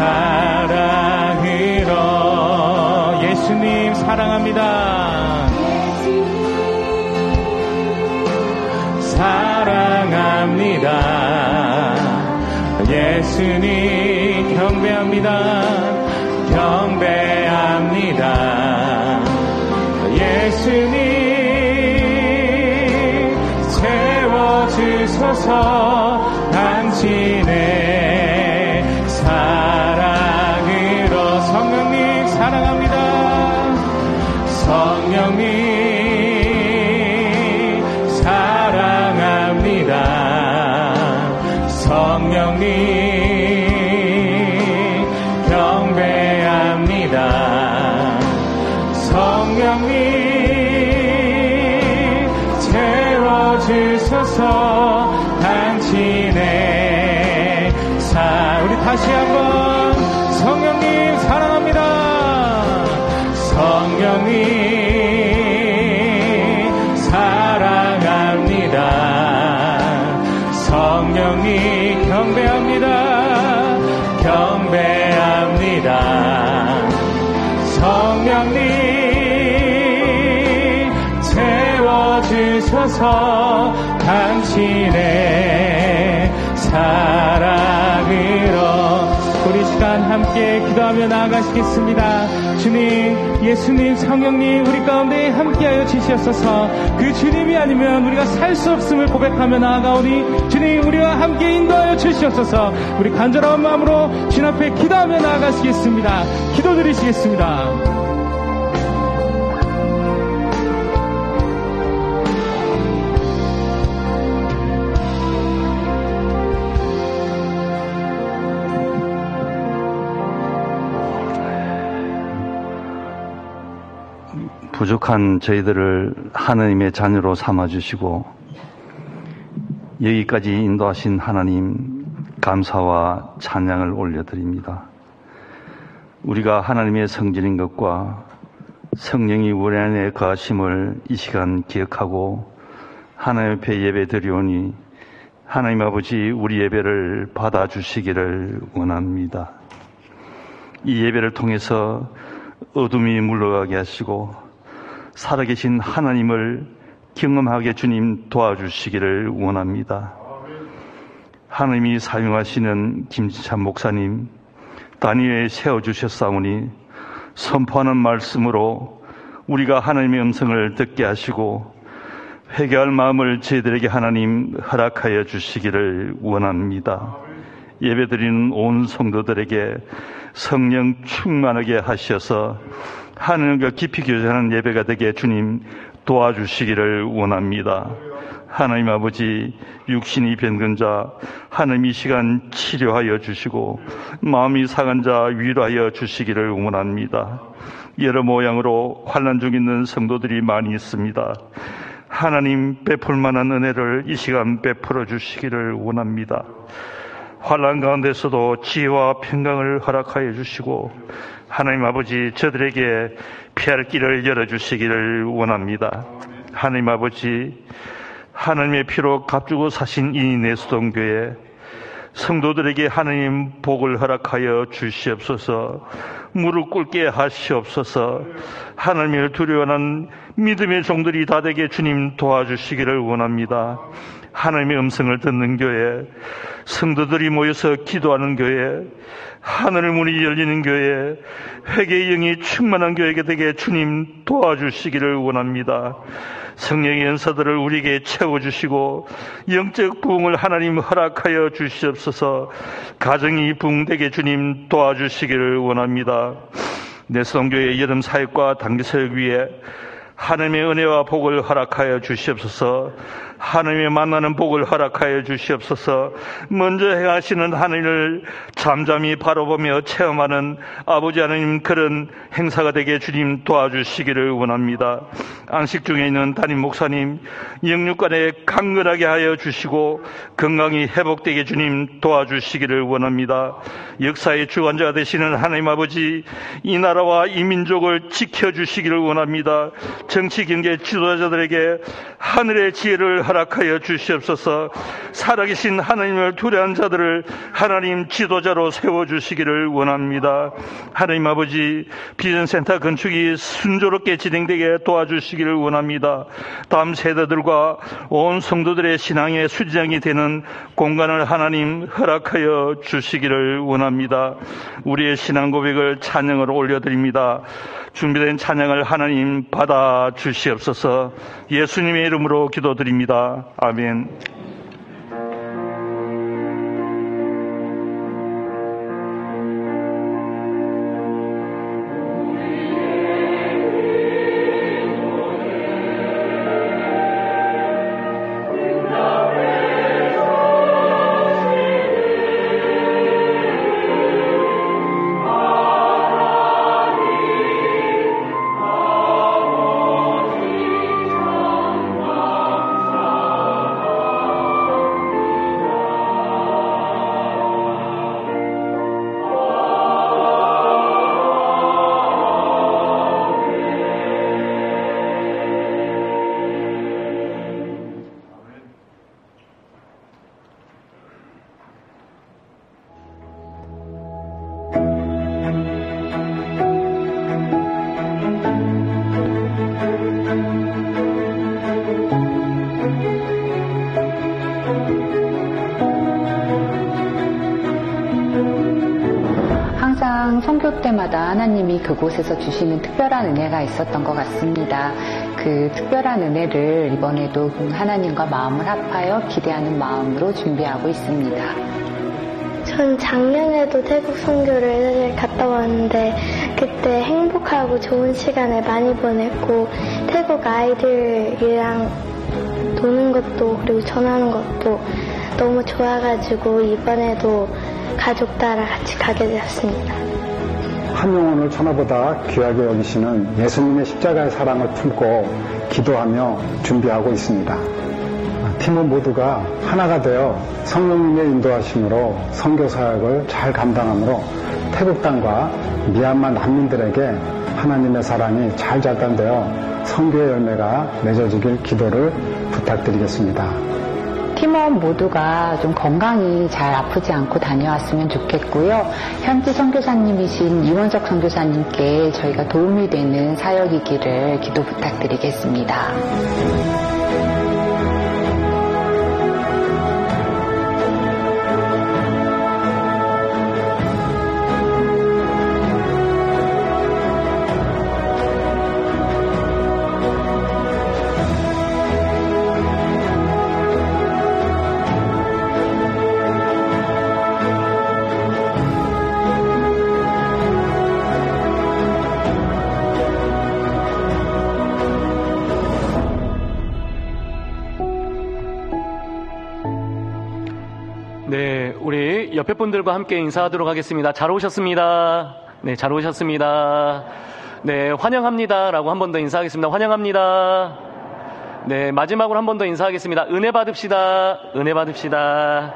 사랑으로. 예수님 사랑합니다. 사랑합니다. 예수님 경배합니다. 경배합니다. 예수님 채워주소서 당신의 사랑으로. 성령님 사랑합니다. 성령님 성령님 경배합니다. 성령님 채워주소서 당신의 우리 다시 한번 성령님 사랑합니다. 성령님 사랑합니다. 성령님 경배합니다. 경배합니다. 성령님 채워주소서 당신의 사랑으로. 우리 시간 함께 기도하며 나아가시겠습니다. 주님, 예수님, 성령님 우리 가운데 함께하여 주시옵소서. 그 주님이 아니면 우리가 살 수 없음을 고백하며 나아가오니 주님 우리와 함께 인도하여 주시옵소서. 우리 간절한 마음으로 주님 앞에 기도하며 나아가시겠습니다. 기도드리시겠습니다. 부족한 저희들을 하나님의 자녀로 삼아주시고 여기까지 인도하신 하나님 감사와 찬양을 올려드립니다. 우리가 하나님의 성전인 것과 성령이 우리 안에 거하심을 이 시간 기억하고 하나님 앞에 예배 드리오니 하나님 아버지 우리 예배를 받아주시기를 원합니다. 이 예배를 통해서 어둠이 물러가게 하시고 살아계신 하나님을 경험하게 주님 도와주시기를 원합니다. 하나님이 사용하시는 김지찬 목사님 단위에 세워주셨사오니 선포하는 말씀으로 우리가 하나님의 음성을 듣게 하시고 회개할 마음을 저희들에게 하나님 허락하여 주시기를 원합니다. 예배드리는 온 성도들에게 성령 충만하게 하셔서 하나님과 깊이 교제하는 예배가 되게 주님 도와주시기를 원합니다. 하나님 아버지 육신이 병든 자 하나님 이 시간 치료하여 주시고 마음이 상한 자 위로하여 주시기를 원합니다. 여러 모양으로 환난 중에 있는 성도들이 많이 있습니다. 하나님 베풀 만한 은혜를 이 시간 베풀어 주시기를 원합니다. 환난 가운데서도 지혜와 평강을 허락하여 주시고 하나님 아버지 저들에게 피할 길을 열어주시기를 원합니다. 하나님 아버지 하나님의 피로 값주고 사신 이 내수동교회 성도들에게 하나님 복을 허락하여 주시옵소서. 무릎 꿇게 하시옵소서. 하나님을 두려워하는 믿음의 종들이 다 되게 주님 도와주시기를 원합니다. 하나님의 음성을 듣는 교회, 성도들이 모여서 기도하는 교회, 하늘의 문이 열리는 교회, 회개의 영이 충만한 교회가 되게 주님 도와주시기를 원합니다. 성령의 연사들을 우리에게 채워주시고 영적 부흥을 하나님 허락하여 주시옵소서. 가정이 부흥되게 주님 도와주시기를 원합니다. 내성교회 여름 사역과 단기 사역 위에 하나님의 은혜와 복을 허락하여 주시옵소서. 하나님의 만나는 복을 허락하여 주시옵소서. 먼저 행하시는 하나님을 잠잠히 바라보며 체험하는 아버지 하나님 그런 행사가 되게 주님 도와주시기를 원합니다. 안식 중에 있는 담임 목사님 영육간에 강건하게 하여 주시고 건강이 회복되게 주님 도와주시기를 원합니다. 역사의 주관자가 되시는 하나님 아버지 이 나라와 이 민족을 지켜주시기를 원합니다. 정치 경제 지도자들에게 하늘의 지혜를 허락하여 주시옵소서. 살아계신 하나님을 두려워하는 자들을 하나님 지도자로 세워주시기를 원합니다. 하나님 아버지 비전센터 건축이 순조롭게 진행되게 도와주시기를 원합니다. 다음 세대들과 온 성도들의 신앙의 수지장이 되는 공간을 하나님 허락하여 주시기를 원합니다. 우리의 신앙 고백을 찬양으로 올려드립니다. 준비된 찬양을 하나님 받아 주시옵소서. 예수님의 이름으로 기도드립니다. 아멘. 선교 때마다 하나님이 그곳에서 주시는 특별한 은혜가 있었던 것 같습니다. 그 특별한 은혜를 이번에도 하나님과 마음을 합하여 기대하는 마음으로 준비하고 있습니다. 전 작년에도 태국 선교를 갔다 왔는데 그때 행복하고 좋은 시간을 많이 보냈고 태국 아이들이랑 노는 것도 그리고 전하는 것도 너무 좋아가지고 이번에도 가족 따라 같이 가게 되었습니다. 한 영혼을 천하보다 귀하게 여기시는 예수님의 십자가의 사랑을 품고 기도하며 준비하고 있습니다. 팀원 모두가 하나가 되어 성령님의 인도하심으로 선교 사역을 잘 감당하므로 태국 땅과 미얀마 난민들에게 하나님의 사랑이 잘 전달되어 선교의 열매가 맺어지길 기도를 부탁드리겠습니다. 팀원 모두가 좀 건강히 잘 아프지 않고 다녀왔으면 좋겠고요. 현지 선교사님이신 이원석 선교사님께 저희가 도움이 되는 사역이기를 기도 부탁드리겠습니다. 네, 우리 옆에 분들과 함께 인사하도록 하겠습니다. 잘 오셨습니다. 네, 잘 오셨습니다. 네, 환영합니다. 라고 한 번 더 인사하겠습니다. 환영합니다. 네, 마지막으로 한 번 더 인사하겠습니다. 은혜 받읍시다. 은혜 받읍시다.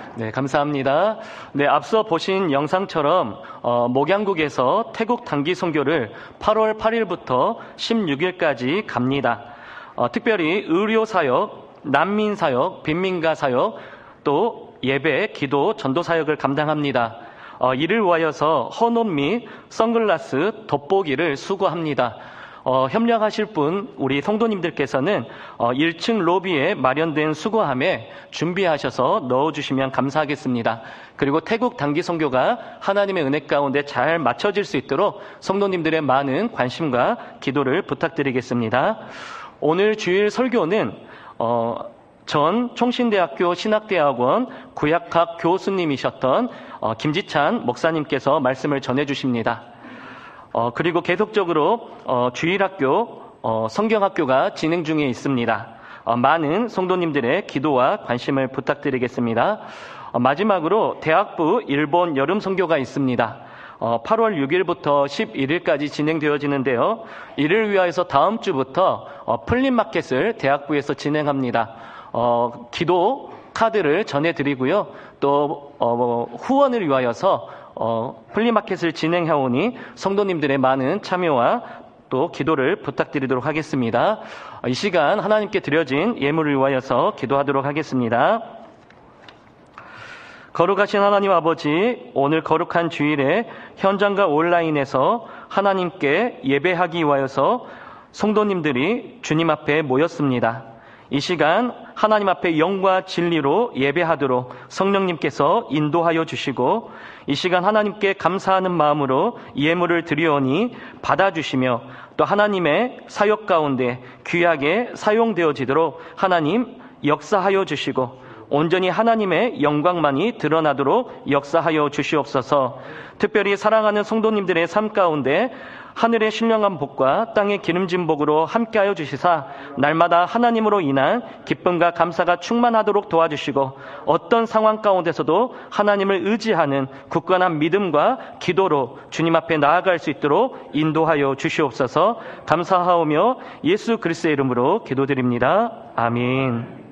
네, 감사합니다. 네, 앞서 보신 영상처럼 목양국에서 태국 단기 선교를 8월 8일부터 16일까지 갑니다. 특별히 의료 사역, 난민 사역, 빈민가 사역, 또 예배, 기도, 전도 사역을 감당합니다. 이를 위하여서 헌옷 및 선글라스, 돋보기를 수거합니다. 협력하실 분 우리 성도님들께서는 1층 로비에 마련된 수거함에 준비하셔서 넣어주시면 감사하겠습니다. 그리고 태국 단기 선교가 하나님의 은혜 가운데 잘 맞춰질 수 있도록 성도님들의 많은 관심과 기도를 부탁드리겠습니다. 오늘 주일 설교는 전 총신대학교 신학대학원 구약학 교수님이셨던 김지찬 목사님께서 말씀을 전해주십니다. 그리고 계속적으로 주일학교, 성경학교가 진행 중에 있습니다. 많은 성도님들의 기도와 관심을 부탁드리겠습니다. 마지막으로 대학부 일본 여름 선교가 있습니다. 8월 6일부터 11일까지 진행되어지는데요. 이를 위하여서 다음 주부터 플립마켓을 대학부에서 진행합니다. 기도 카드를 전해드리고요. 또 후원을 위하여서 플리마켓을 진행해오니 성도님들의 많은 참여와 또 기도를 부탁드리도록 하겠습니다. 이 시간 하나님께 드려진 예물을 위하여서 기도하도록 하겠습니다. 거룩하신 하나님 아버지, 오늘 거룩한 주일에 현장과 온라인에서 하나님께 예배하기 위하여서 성도님들이 주님 앞에 모였습니다. 이 시간 하나님 앞에 영과 진리로 예배하도록 성령님께서 인도하여 주시고, 이 시간 하나님께 감사하는 마음으로 예물을 드리오니 받아주시며 또 하나님의 사역 가운데 귀하게 사용되어지도록 하나님 역사하여 주시고 온전히 하나님의 영광만이 드러나도록 역사하여 주시옵소서. 특별히 사랑하는 성도님들의 삶 가운데 하늘의 신령한 복과 땅의 기름진 복으로 함께하여 주시사 날마다 하나님으로 인한 기쁨과 감사가 충만하도록 도와주시고 어떤 상황 가운데서도 하나님을 의지하는 굳건한 믿음과 기도로 주님 앞에 나아갈 수 있도록 인도하여 주시옵소서. 감사하오며 예수 그리스도의 이름으로 기도드립니다. 아멘.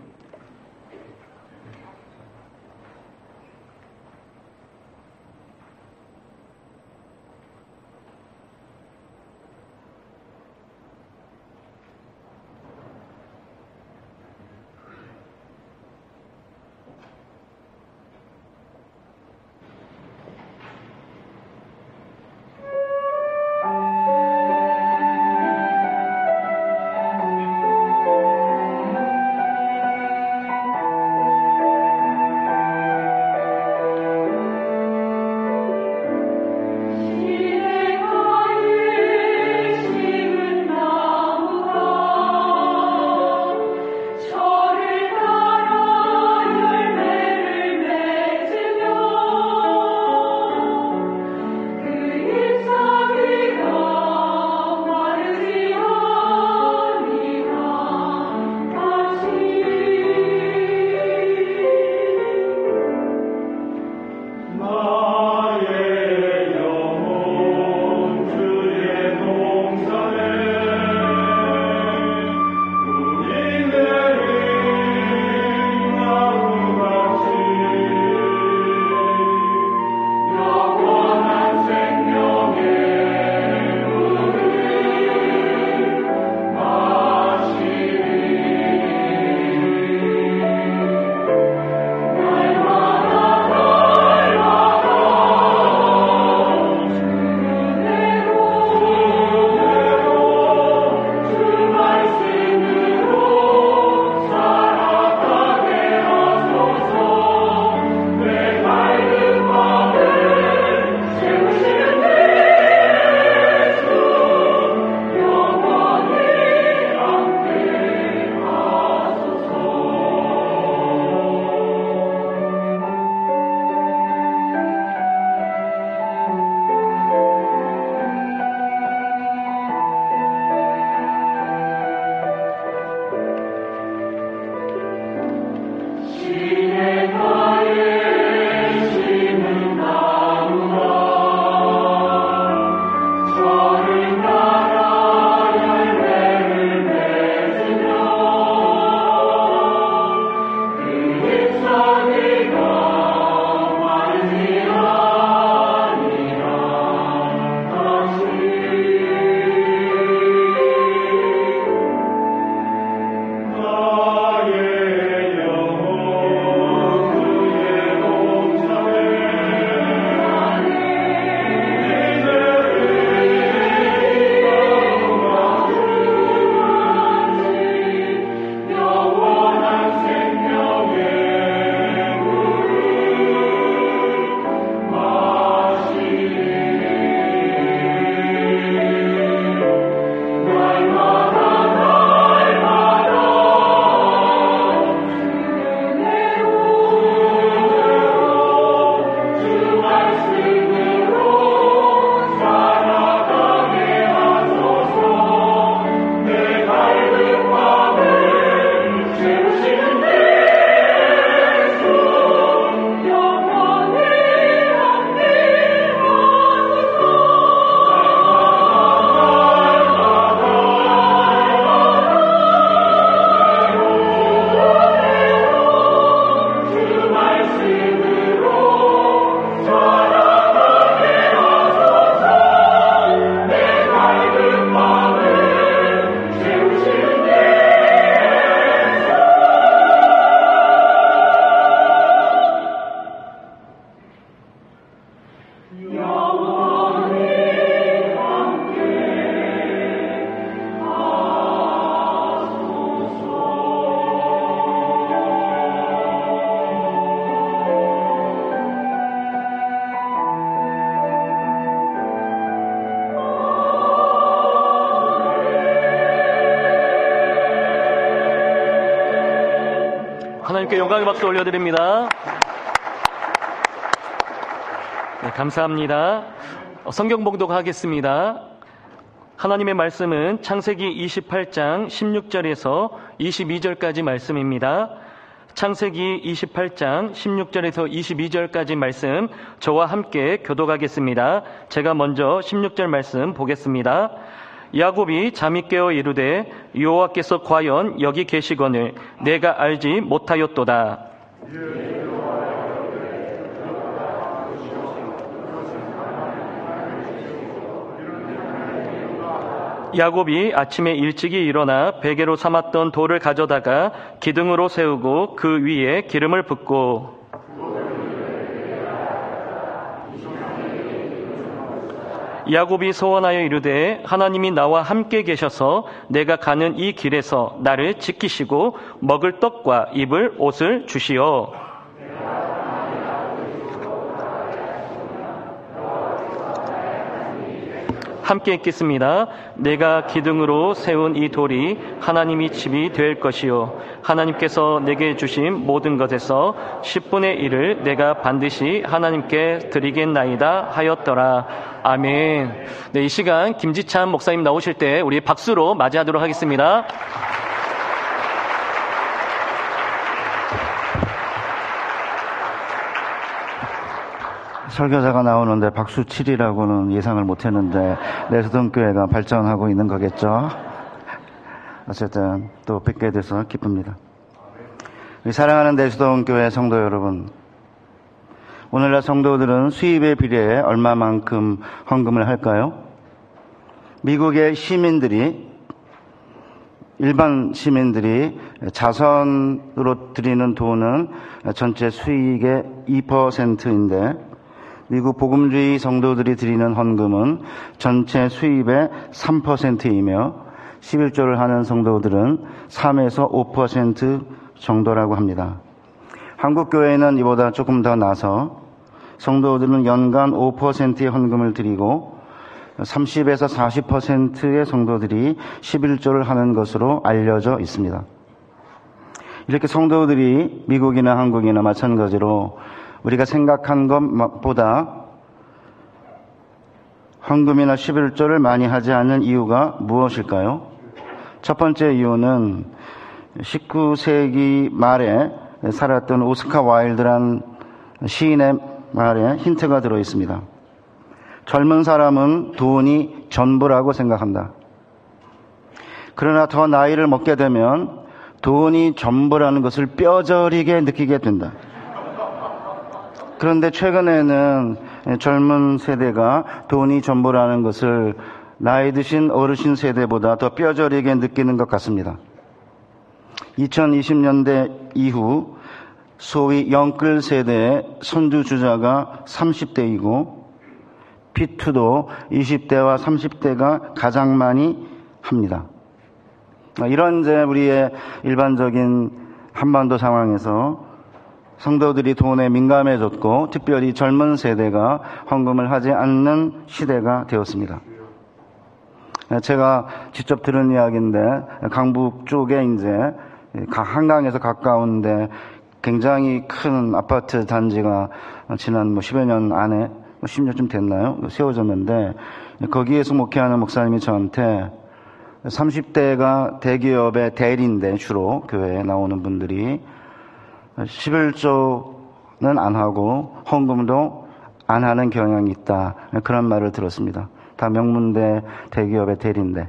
주님께 영광의 박수 올려드립니다. 네, 감사합니다. 성경 봉독하겠습니다. 하나님의 말씀은 창세기 28장 16절에서 22절까지 말씀입니다. 창세기 28장 16절에서 22절까지 말씀 저와 함께 교독하겠습니다. 제가 먼저 16절 말씀 보겠습니다. 야곱이 잠이 깨어 이르되 여호와께서 과연 여기 계시거늘 내가 알지 못하였도다. 야곱이 아침에 일찍이 일어나 베개로 삼았던 돌을 가져다가 기둥으로 세우고 그 위에 기름을 붓고 야곱이 소원하여 이르되 하나님이 나와 함께 계셔서 내가 가는 이 길에서 나를 지키시고 먹을 떡과 입을 옷을 주시오. 함께 읽겠습니다. 내가 기둥으로 세운 이 돌이 하나님이 집이 될 것이요 하나님께서 내게 주신 모든 것에서 10분의 1을 내가 반드시 하나님께 드리겠나이다 하였더라. 아멘. 네, 이 시간 김지찬 목사님 나오실 때 우리 박수로 맞이하도록 하겠습니다. 설교자가 나오는데 박수 칠이라고는 예상을 못했는데 내수동교회가 발전하고 있는 거겠죠. 어쨌든 또 뵙게 돼서 기쁩니다. 우리 사랑하는 내수동교회 성도 여러분, 오늘날 성도들은 수입에 비례해 얼마만큼 헌금을 할까요? 미국의 일반 시민들이 자선으로 드리는 돈은 전체 수익의 2%인데 미국 복음주의 성도들이 드리는 헌금은 전체 수입의 3%이며 11조를 하는 성도들은 3에서 5% 정도라고 합니다. 한국 교회는 이보다 조금 더 나서 성도들은 연간 5%의 헌금을 드리고 30에서 40%의 성도들이 11조를 하는 것으로 알려져 있습니다. 이렇게 성도들이 미국이나 한국이나 마찬가지로 우리가 생각한 것보다 헌금이나 11조를 많이 하지 않는 이유가 무엇일까요? 첫 번째 이유는 19세기 말에 살았던 오스카 와일드란 시인의 말에 힌트가 들어 있습니다. 젊은 사람은 돈이 전부라고 생각한다. 그러나 더 나이를 먹게 되면 돈이 전부라는 것을 뼈저리게 느끼게 된다. 그런데 최근에는 젊은 세대가 돈이 전부라는 것을 나이 드신 어르신 세대보다 더 뼈저리게 느끼는 것 같습니다. 2020년대 이후 소위 영끌 세대의 선두주자가 30대이고 P2도 20대와 30대가 가장 많이 합니다. 이런 이제 우리의 일반적인 한반도 상황에서 성도들이 돈에 민감해졌고 특별히 젊은 세대가 헌금을 하지 않는 시대가 되었습니다. 제가 직접 들은 이야기인데 강북 쪽에 이제 한강에서 가까운데 굉장히 큰 아파트 단지가 지난 10여 년 안에 10년쯤 됐나요? 세워졌는데 거기에서 목회하는 목사님이 저한테 30대가 대기업의 대리인데 주로 교회에 나오는 분들이 11조는 안 하고 헌금도 안 하는 경향이 있다. 그런 말을 들었습니다. 다 명문대 대기업의 대리인데.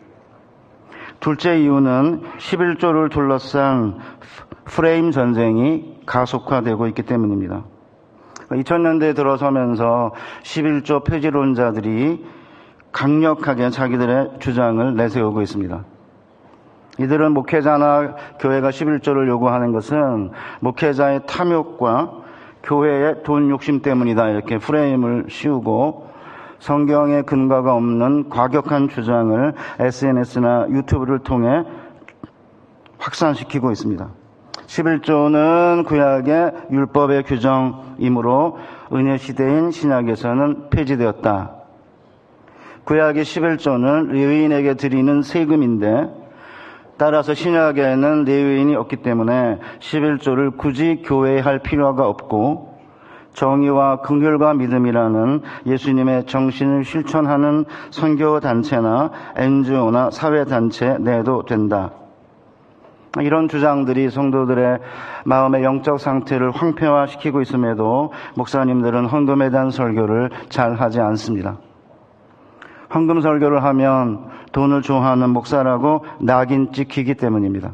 둘째 이유는 11조를 둘러싼 프레임 전쟁이 가속화되고 있기 때문입니다. 2000년대에 들어서면서 11조 폐지론자들이 강력하게 자기들의 주장을 내세우고 있습니다. 이들은 목회자나 교회가 11조를 요구하는 것은 목회자의 탐욕과 교회의 돈 욕심 때문이다. 이렇게 프레임을 씌우고 성경의 근거가 없는 과격한 주장을 SNS나 유튜브를 통해 확산시키고 있습니다. 11조는 구약의 율법의 규정이므로 은혜 시대인 신약에서는 폐지되었다. 구약의 11조는 레위인에게 드리는 세금인데 따라서 신약에는 레위인이 없기 때문에 11조를 굳이 교회에 할 필요가 없고 정의와 긍휼과 믿음이라는 예수님의 정신을 실천하는 선교단체나 NGO나 사회단체 내도 된다. 이런 주장들이 성도들의 마음의 영적 상태를 황폐화시키고 있음에도 목사님들은 헌금에 대한 설교를 잘 하지 않습니다. 헌금 설교를 하면 돈을 좋아하는 목사라고 낙인 찍히기 때문입니다.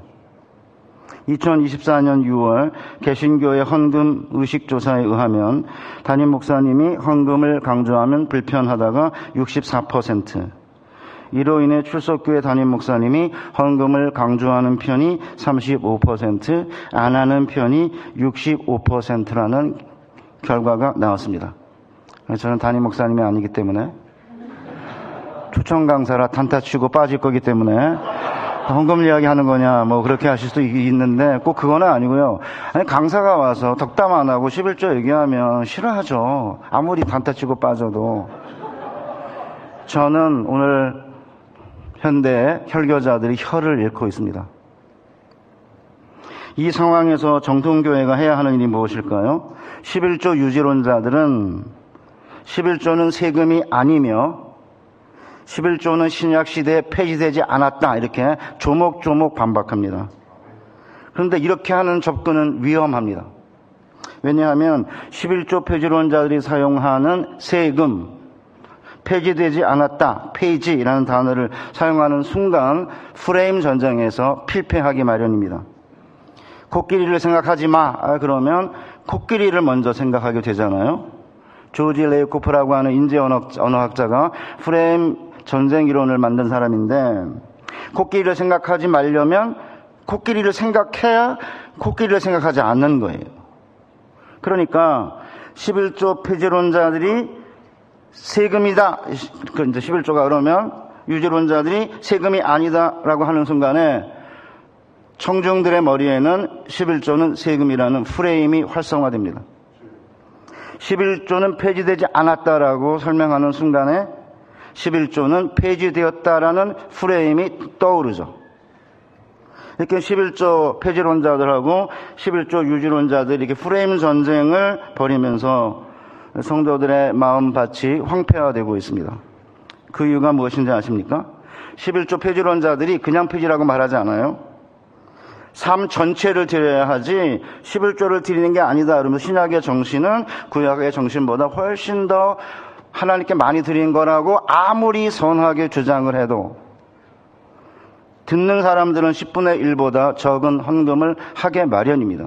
2024년 6월 개신교의 헌금 의식조사에 의하면 담임 목사님이 헌금을 강조하면 불편하다가 64%, 이로 인해 출석교회 담임 목사님이 헌금을 강조하는 편이 35%, 안 하는 편이 65%라는 결과가 나왔습니다. 저는 담임 목사님이 아니기 때문에 초청 강사라 단타 치고 빠질 거기 때문에 헌금 이야기 하는 거냐 뭐 그렇게 하실 수도 있는데 꼭 그건 아니고요. 아니, 강사가 와서 덕담 안 하고 11조 얘기하면 싫어하죠. 아무리 단타 치고 빠져도. 저는 오늘 현대 혈교자들이 혀를 잃고 있습니다. 이 상황에서 정통교회가 해야 하는 일이 무엇일까요? 11조 유지론자들은 11조는 세금이 아니며 11조는 신약시대에 폐지되지 않았다 이렇게 조목조목 반박합니다. 그런데 이렇게 하는 접근은 위험합니다. 왜냐하면 11조 폐지론자들이 사용하는 세금, 폐지되지 않았다, 폐지라는 단어를 사용하는 순간 프레임 전쟁에서 필패하기 마련입니다. 코끼리를 생각하지 마 그러면 코끼리를 먼저 생각하게 되잖아요. 조지 레이코프라고 하는 인재 언어학자가 프레임 전쟁 이론을 만든 사람인데 코끼리를 생각하지 말려면 코끼리를 생각해야 코끼리를 생각하지 않는 거예요. 그러니까 11조 폐지론자들이 세금이다. 이제 11조가 그러면 유지론자들이 세금이 아니다라고 하는 순간에 청중들의 머리에는 11조는 세금이라는 프레임이 활성화됩니다. 11조는 폐지되지 않았다라고 설명하는 순간에 11조는 폐지되었다라는 프레임이 떠오르죠. 이렇게 11조 폐지론자들하고 11조 유지론자들이 이렇게 프레임 전쟁을 벌이면서 성도들의 마음밭이 황폐화되고 있습니다. 그 이유가 무엇인지 아십니까? 11조 폐지론자들이 그냥 폐지라고 말하지 않아요. 삶 전체를 드려야 하지 11조를 드리는 게 아니다. 그러면서 신약의 정신은 구약의 정신보다 훨씬 더 하나님께 많이 드린 거라고 아무리 선하게 주장을 해도 듣는 사람들은 10분의 1보다 적은 헌금을 하게 마련입니다.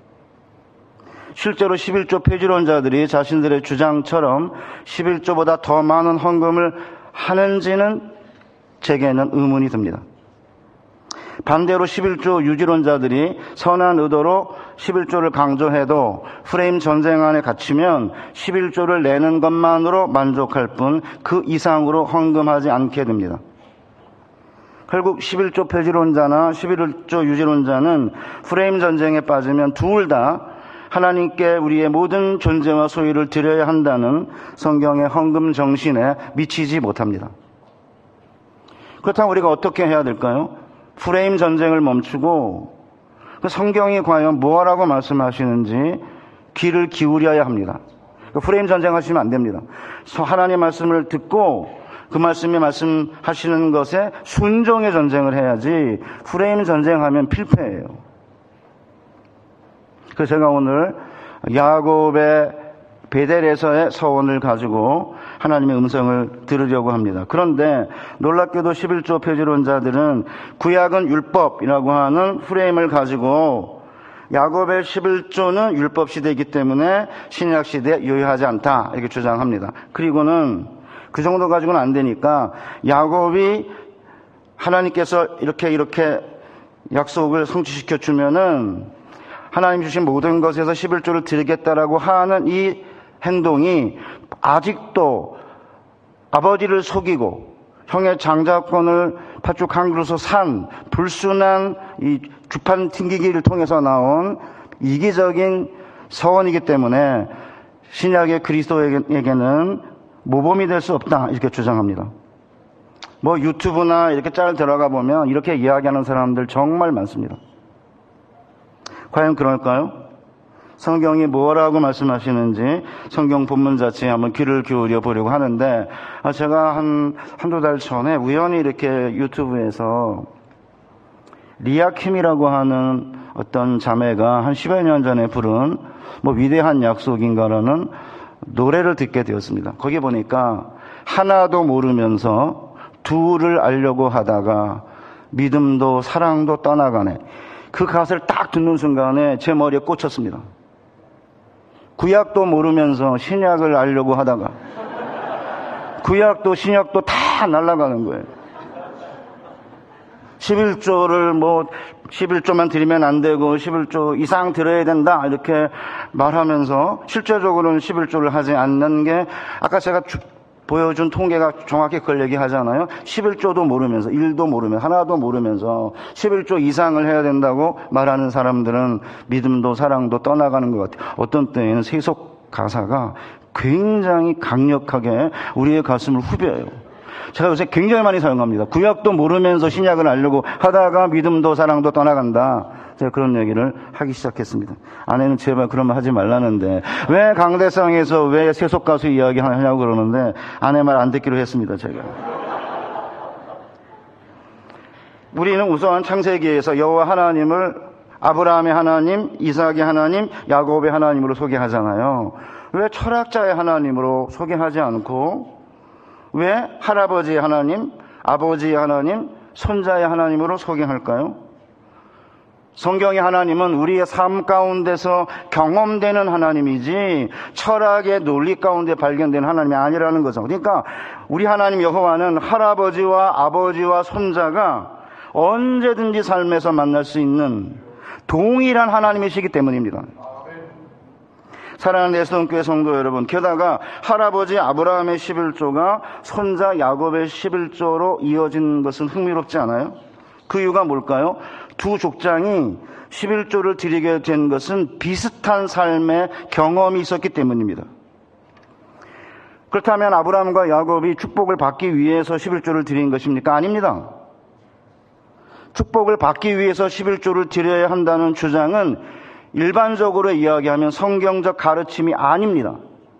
실제로 11조 폐지론자들이 자신들의 주장처럼 11조보다 더 많은 헌금을 하는지는 제게는 의문이 듭니다. 반대로 11조 유지론자들이 선한 의도로 11조를 강조해도 프레임 전쟁 안에 갇히면 11조를 내는 것만으로 만족할 뿐 그 이상으로 헌금하지 않게 됩니다. 결국 11조 폐지론자나 11조 유지론자는 프레임 전쟁에 빠지면 둘 다 하나님께 우리의 모든 존재와 소유를 드려야 한다는 성경의 헌금 정신에 미치지 못합니다. 그렇다면 우리가 어떻게 해야 될까요? 프레임 전쟁을 멈추고 성경이 과연 뭐라고 말씀하시는지 귀를 기울여야 합니다. 프레임 전쟁 하시면 안 됩니다. 하나님의 말씀을 듣고 그 말씀이 말씀하시는 것에 순종의 전쟁을 해야지 프레임 전쟁하면 필패예요. 그래서 제가 오늘 야곱의 베델에서의 서원을 가지고 하나님의 음성을 들으려고 합니다. 그런데 놀랍게도 11조 폐지론자들은 구약은 율법이라고 하는 프레임을 가지고 야곱의 11조는 율법 시대이기 때문에 신약 시대에 유효하지 않다 이렇게 주장합니다. 그리고는 그 정도 가지고는 안 되니까 야곱이 하나님께서 이렇게 약속을 성취시켜 주면은 하나님 주신 모든 것에서 11조를 드리겠다라고 하는 이 행동이 아직도 아버지를 속이고 형의 장자권을 팥죽 한 그릇으로 산 불순한 이 주판 튕기기를 통해서 나온 이기적인 서원이기 때문에 신약의 그리스도에게는 모범이 될 수 없다 이렇게 주장합니다. 뭐 유튜브나 이렇게 짤 들어가 보면 이렇게 이야기하는 사람들 정말 많습니다. 과연 그럴까요? 성경이 뭐라고 말씀하시는지 성경 본문 자체에 한번 귀를 기울여 보려고 하는데, 제가 한두 달 전에 우연히 이렇게 유튜브에서 리아킴이라고 하는 어떤 자매가 한 10여 년 전에 부른 뭐 위대한 약속인가라는 노래를 듣게 되었습니다. 거기 보니까 하나도 모르면서 둘을 알려고 하다가 믿음도 사랑도 떠나가네. 그 가사를 딱 듣는 순간에 제 머리에 꽂혔습니다. 구약도 모르면서 신약을 알려고 하다가 구약도 신약도 다 날아가는 거예요. 11조만 드리면 안 되고 11조 이상 드려야 된다 이렇게 말하면서 실제적으로는 11조를 하지 않는 게, 아까 제가 보여준 통계가 정확히 그걸 얘기하잖아요. 11조도 모르면서, 1도 모르면서, 하나도 모르면서 11조 이상을 해야 된다고 말하는 사람들은 믿음도 사랑도 떠나가는 것 같아요. 어떤 때에는 세속 가사가 굉장히 강력하게 우리의 가슴을 후벼요. 제가 요새 굉장히 많이 사용합니다. 구약도 모르면서 신약을 알려고 하다가 믿음도 사랑도 떠나간다. 제가 그런 얘기를 하기 시작했습니다. 아내는 제발 그런 말 하지 말라는데, 왜 강대상에서 왜 세속가수 이야기 하냐고 그러는데 아내 말 안 듣기로 했습니다. 제가. 우리는 우선 창세기에서 여호와 하나님을 아브라함의 하나님, 이삭의 하나님, 야곱의 하나님으로 소개하잖아요. 왜 철학자의 하나님으로 소개하지 않고 왜 할아버지의 하나님, 아버지의 하나님, 손자의 하나님으로 소개할까요? 성경의 하나님은 우리의 삶 가운데서 경험되는 하나님이지 철학의 논리 가운데 발견되는 하나님이 아니라는 거죠. 그러니까 우리 하나님 여호와는 할아버지와 아버지와 손자가 언제든지 삶에서 만날 수 있는 동일한 하나님이시기 때문입니다. 사랑하는 예수님교회 성도 여러분, 게다가 할아버지 아브라함의 11조가 손자 야곱의 11조로 이어진 것은 흥미롭지 않아요? 그 이유가 뭘까요? 두 족장이 11조를 드리게 된 것은 비슷한 삶의 경험이 있었기 때문입니다. 그렇다면 아브라함과 야곱이 축복을 받기 위해서 11조를 드린 것입니까? 아닙니다. 축복을 받기 위해서 11조를 드려야 한다는 주장은 일반적으로 이야기하면 성경적 가르침이 아닙니다.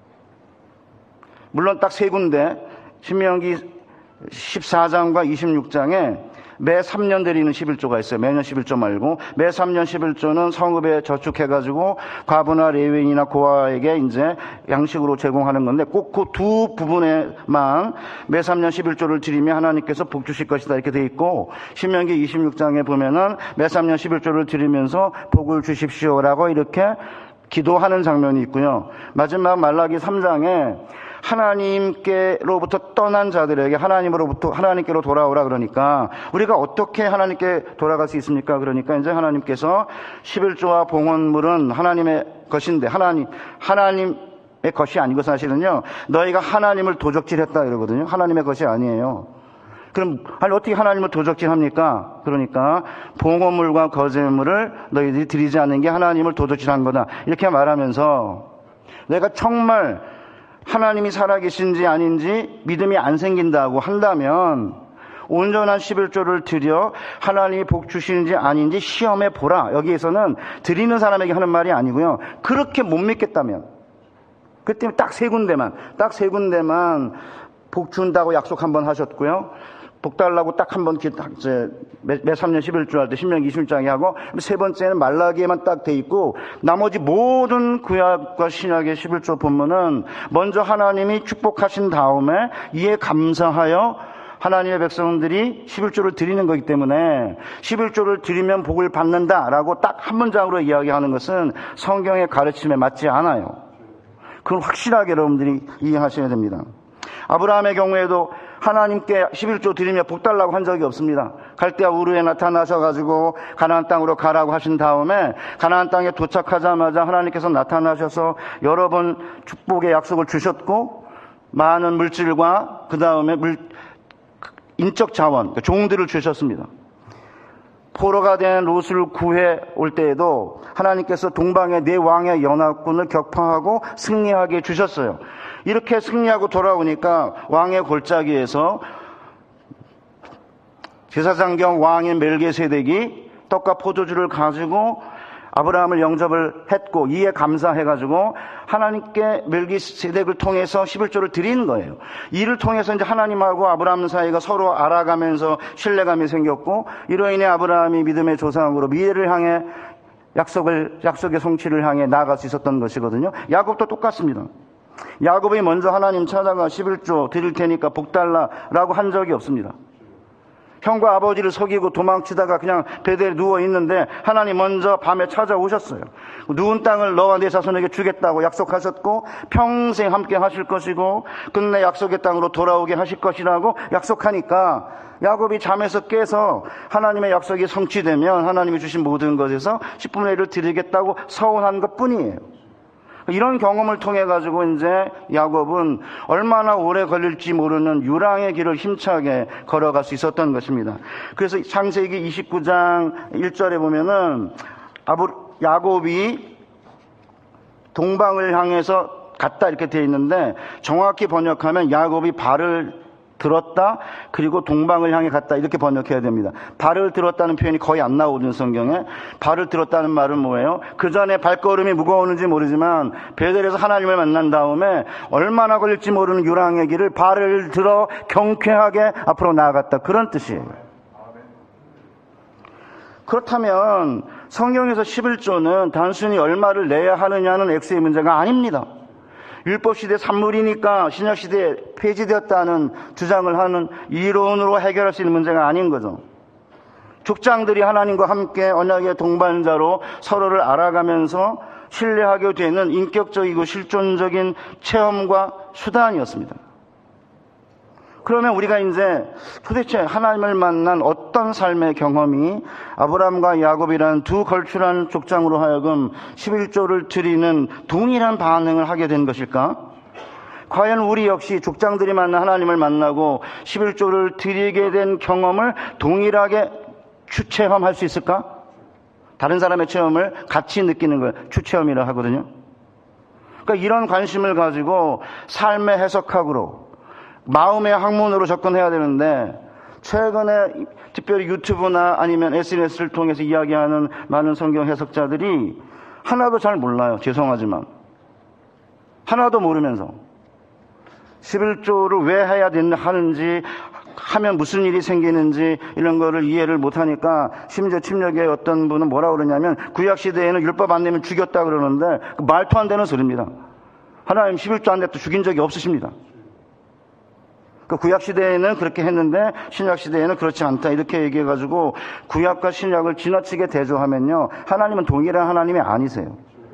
물론 딱 세 군데, 신명기 14장과 26장에 매 3년 드리는 11조가 있어요. 매년 11조 말고 매 3년 11조는 성읍에 저축해가지고 과부나 레위인이나 고아에게 이제 양식으로 제공하는 건데, 꼭 그 두 부분에만 매 3년 11조를 드리면 하나님께서 복 주실 것이다 이렇게 돼 있고, 신명기 26장에 보면은 매 3년 11조를 드리면서 복을 주십시오라고 이렇게 기도하는 장면이 있고요. 마지막 말라기 3장에 하나님께로부터 떠난 자들에게 하나님께로 돌아오라 그러니까 우리가 어떻게 하나님께 돌아갈 수 있습니까? 그러니까 이제 하나님께서 11조와 봉헌물은 하나님의 것인데, 하나님의 것이 아니고 사실은요, 너희가 하나님을 도적질했다 이러거든요. 하나님의 것이 아니에요. 그럼 어떻게 하나님을 도적질합니까? 그러니까 봉헌물과 거제물을 너희들이 드리지 않는 게 하나님을 도적질한 거다 이렇게 말하면서, 내가 정말 하나님이 살아계신지 아닌지 믿음이 안 생긴다고 한다면 온전한 11조를 드려 하나님이 복 주시는지 아닌지 시험해 보라. 여기에서는 드리는 사람에게 하는 말이 아니고요. 그렇게 못 믿겠다면, 그때 딱 세 군데만 복 준다고 약속 한번 하셨고요. 복 달라고 딱 한 번 매 3년 11조 할 때 신명기 26장에 하고, 세 번째는 말라기에만 딱 돼 있고, 나머지 모든 구약과 신약의 11조 본문은 먼저 하나님이 축복하신 다음에 이에 감사하여 하나님의 백성들이 11조를 드리는 거기 때문에 11조를 드리면 복을 받는다라고 딱 한 문장으로 이야기하는 것은 성경의 가르침에 맞지 않아요. 그건 확실하게 여러분들이 이해하셔야 됩니다. 아브라함의 경우에도 하나님께 11조 드리며 복 달라고 한 적이 없습니다. 갈대아 우르에 나타나셔가지고 가나안 땅으로 가라고 하신 다음에 가나안 땅에 도착하자마자 하나님께서 나타나셔서 여러 번 축복의 약속을 주셨고, 많은 물질과 그 다음에 인적 자원, 종들을 주셨습니다. 포로가 된 롯을 구해 올 때에도 하나님께서 동방의 네 왕의 연합군을 격파하고 승리하게 주셨어요. 이렇게 승리하고 돌아오니까 왕의 골짜기에서 제사장 겸 왕인 멜기세덱이 떡과 포도주를 가지고 아브라함을 영접을 했고 이에 감사해가지고 하나님께 멜기세덱을 통해서 11조를 드린 거예요. 이를 통해서 이제 하나님하고 아브라함 사이가 서로 알아가면서 신뢰감이 생겼고 이로 인해 아브라함이 믿음의 조상으로 미래를 향해 약속의 성취를 향해 나아갈 수 있었던 것이거든요. 야곱도 똑같습니다. 야곱이 먼저 하나님 찾아가 11조 드릴 테니까 복 달라라고 한 적이 없습니다. 형과 아버지를 속이고 도망치다가 그냥 베델에 누워 있는데 하나님 먼저 밤에 찾아오셨어요. 누운 땅을 너와 네 자손에게 주겠다고 약속하셨고 평생 함께 하실 것이고 끝내 약속의 땅으로 돌아오게 하실 것이라고 약속하니까 야곱이 잠에서 깨서 하나님의 약속이 성취되면 하나님이 주신 모든 것에서 10분의 1을 드리겠다고 서운한 것뿐이에요. 이런 경험을 통해 가지고 이제 야곱은 얼마나 오래 걸릴지 모르는 유랑의 길을 힘차게 걸어갈 수 있었던 것입니다. 그래서 창세기 29장 1절에 보면은 야곱이 동방을 향해서 갔다 이렇게 되어 있는데 정확히 번역하면 야곱이 발을 들었다 그리고 동방을 향해 갔다 이렇게 번역해야 됩니다. 발을 들었다는 표현이 거의 안 나오는 성경에 발을 들었다는 말은 뭐예요? 그 전에 발걸음이 무거웠는지 모르지만 베델에서 하나님을 만난 다음에 얼마나 걸릴지 모르는 유랑의 길을 발을 들어 경쾌하게 앞으로 나아갔다 그런 뜻이에요. 그렇다면 성경에서 11조는 단순히 얼마를 내야 하느냐는 액수의 문제가 아닙니다. 율법시대 산물이니까 신약시대에 폐지되었다는 주장을 하는 이론으로 해결할 수 있는 문제가 아닌 거죠. 족장들이 하나님과 함께 언약의 동반자로 서로를 알아가면서 신뢰하게 되는 인격적이고 실존적인 체험과 수단이었습니다. 그러면 우리가 이제 도대체 하나님을 만난 어떤 삶의 경험이 아브라함과 야곱이라는 두 걸출한 족장으로 하여금 11조를 드리는 동일한 반응을 하게 된 것일까? 과연 우리 역시 족장들이 만난 하나님을 만나고 11조를 드리게 된 경험을 동일하게 추체험할 수 있을까? 다른 사람의 체험을 같이 느끼는 걸 추체험이라 하거든요. 그러니까 이런 관심을 가지고 삶의 해석학으로 마음의 학문으로 접근해야 되는데 최근에 특별히 유튜브나 아니면 SNS를 통해서 이야기하는 많은 성경 해석자들이 하나도 잘 몰라요. 죄송하지만 하나도 모르면서 11조를 왜 해야 하는지 하면 무슨 일이 생기는지 이런 거를 이해를 못하니까 심지어 침략의 어떤 분은 뭐라고 그러냐면 구약시대에는 율법 안 내면 죽였다 그러는데 말도 안 되는 소리입니다. 하나님 11조 안 냈도 죽인 적이 없으십니다. 구약시대에는 그렇게 했는데 신약시대에는 그렇지 않다 이렇게 얘기해가지고 구약과 신약을 지나치게 대조하면요 하나님은 동일한 하나님이 아니세요.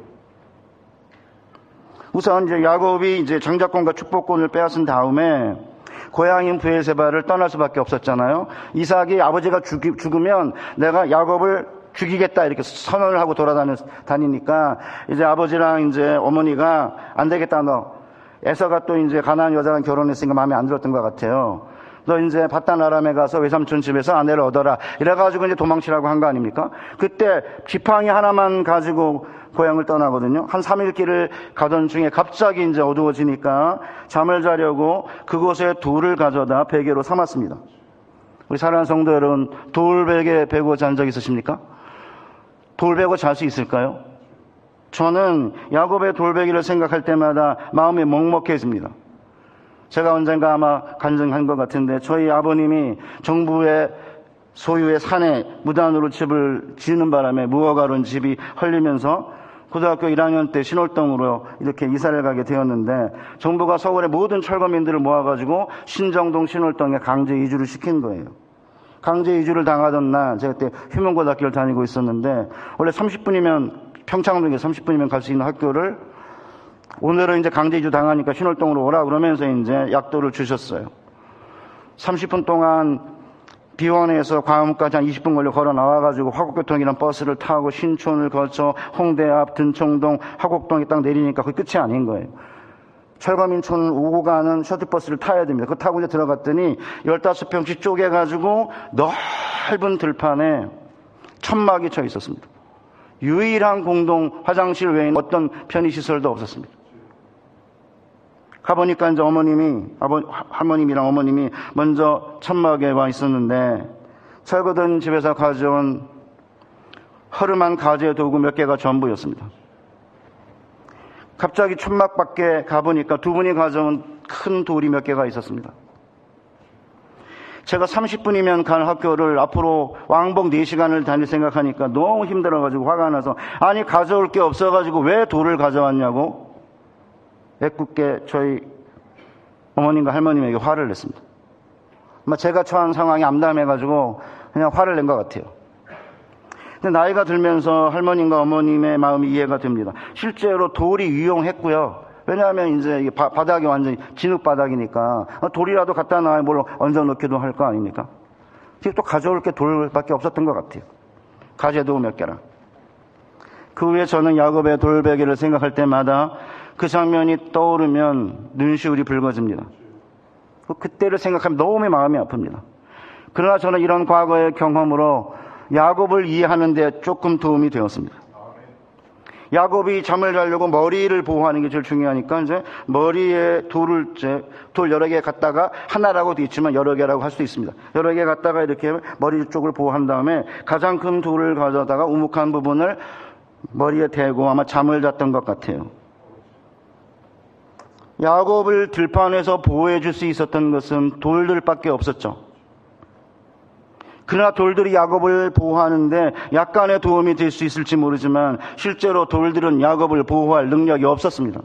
우선 이제 야곱이 이제 장자권과 축복권을 빼앗은 다음에 고향인 브엘세바를 떠날 수밖에 없었잖아요. 이삭이 아버지가 죽으면 내가 야곱을 죽이겠다 이렇게 선언을 하고 돌아다니니까 이제 아버지랑 이제 어머니가 안 되겠다 너 에서가 또 이제 가나안 여자랑 결혼했으니까 마음에 안 들었던 것 같아요. 너 이제 바단 아람에 가서 외삼촌 집에서 아내를 얻어라. 이래가지고 이제 도망치라고 한 거 아닙니까? 그때 지팡이 하나만 가지고 고향을 떠나거든요. 한 3일 길을 가던 중에 갑자기 이제 어두워지니까 잠을 자려고 그곳에 돌을 가져다 베개로 삼았습니다. 우리 사랑하는 성도 여러분, 돌베개 베고 잔 적 있으십니까? 돌 베고 잘 수 있을까요? 저는 야곱의 돌베기를 생각할 때마다 마음이 먹먹해집니다. 제가 언젠가 아마 간증한 것 같은데 저희 아버님이 정부의 소유의 산에 무단으로 집을 지는 바람에 무허가로 집이 헐리면서 고등학교 1학년 때 신월동으로 이렇게 이사를 가게 되었는데 정부가 서울의 모든 철거민들을 모아가지고 신정동 신월동에 강제 이주를 시킨 거예요. 강제 이주를 당하던 날 제가 그때 휴문고등학교를 다니고 있었는데 원래 30분이면 평창동에 30분이면 갈 수 있는 학교를 오늘은 이제 강제 이주 당하니까 신월동으로 오라 그러면서 이제 약도를 주셨어요. 30분 동안 비원에서 광화문까지 한 20분 걸려 걸어 나와가지고 화곡교통이라는 버스를 타고 신촌을 거쳐 홍대 앞 든청동 화곡동에 딱 내리니까 그게 끝이 아닌 거예요. 철거민촌을 오고 가는 셔틀버스를 타야 됩니다. 그거 타고 이제 들어갔더니 15평씩 쪼개가지고 넓은 들판에 천막이 쳐 있었습니다. 유일한 공동 화장실 외에는 어떤 편의시설도 없었습니다. 가보니까 이제 할머님이랑 어머님이 먼저 천막에 와 있었는데 살거든 집에서 가져온 허름한 가재 도구 몇 개가 전부였습니다. 갑자기 천막 밖에 가보니까 두 분이 가져온 큰 돌이 몇 개가 있었습니다. 제가 30분이면 간 학교를 앞으로 왕복 4시간을 다닐 생각하니까 너무 힘들어가지고 화가 나서 아니 가져올 게 없어가지고 왜 돌을 가져왔냐고 애꿎게 저희 어머님과 할머님에게 화를 냈습니다. 아마 제가 처한 상황이 암담해가지고 그냥 화를 낸 것 같아요. 근데 나이가 들면서 할머님과 어머님의 마음이 이해가 됩니다. 실제로 돌이 유용했고요. 왜냐하면 이제 바닥이 완전히 진흙 바닥이니까 돌이라도 갖다 놔야 뭘 얹어 놓기도 할 거 아닙니까? 또 가져올 게 돌밖에 없었던 것 같아요. 가재도 몇 개랑. 그 후에 저는 야곱의 돌베개를 생각할 때마다 그 장면이 떠오르면 눈시울이 붉어집니다. 그때를 생각하면 너무 마음이 아픕니다. 그러나 저는 이런 과거의 경험으로 야곱을 이해하는 데 조금 도움이 되었습니다. 야곱이 잠을 자려고 머리를 보호하는 게 제일 중요하니까 이제 머리에 돌 여러 개 갖다가 하나라고 돼 있지만 여러 개라고 할 수 있습니다. 여러 개 갖다가 이렇게 머리 쪽을 보호한 다음에 가장 큰 돌을 가져다가 우묵한 부분을 머리에 대고 아마 잠을 잤던 것 같아요. 야곱을 들판에서 보호해 줄 수 있었던 것은 돌들밖에 없었죠. 그러나 돌들이 야곱을 보호하는데 약간의 도움이 될 수 있을지 모르지만 실제로 돌들은 야곱을 보호할 능력이 없었습니다.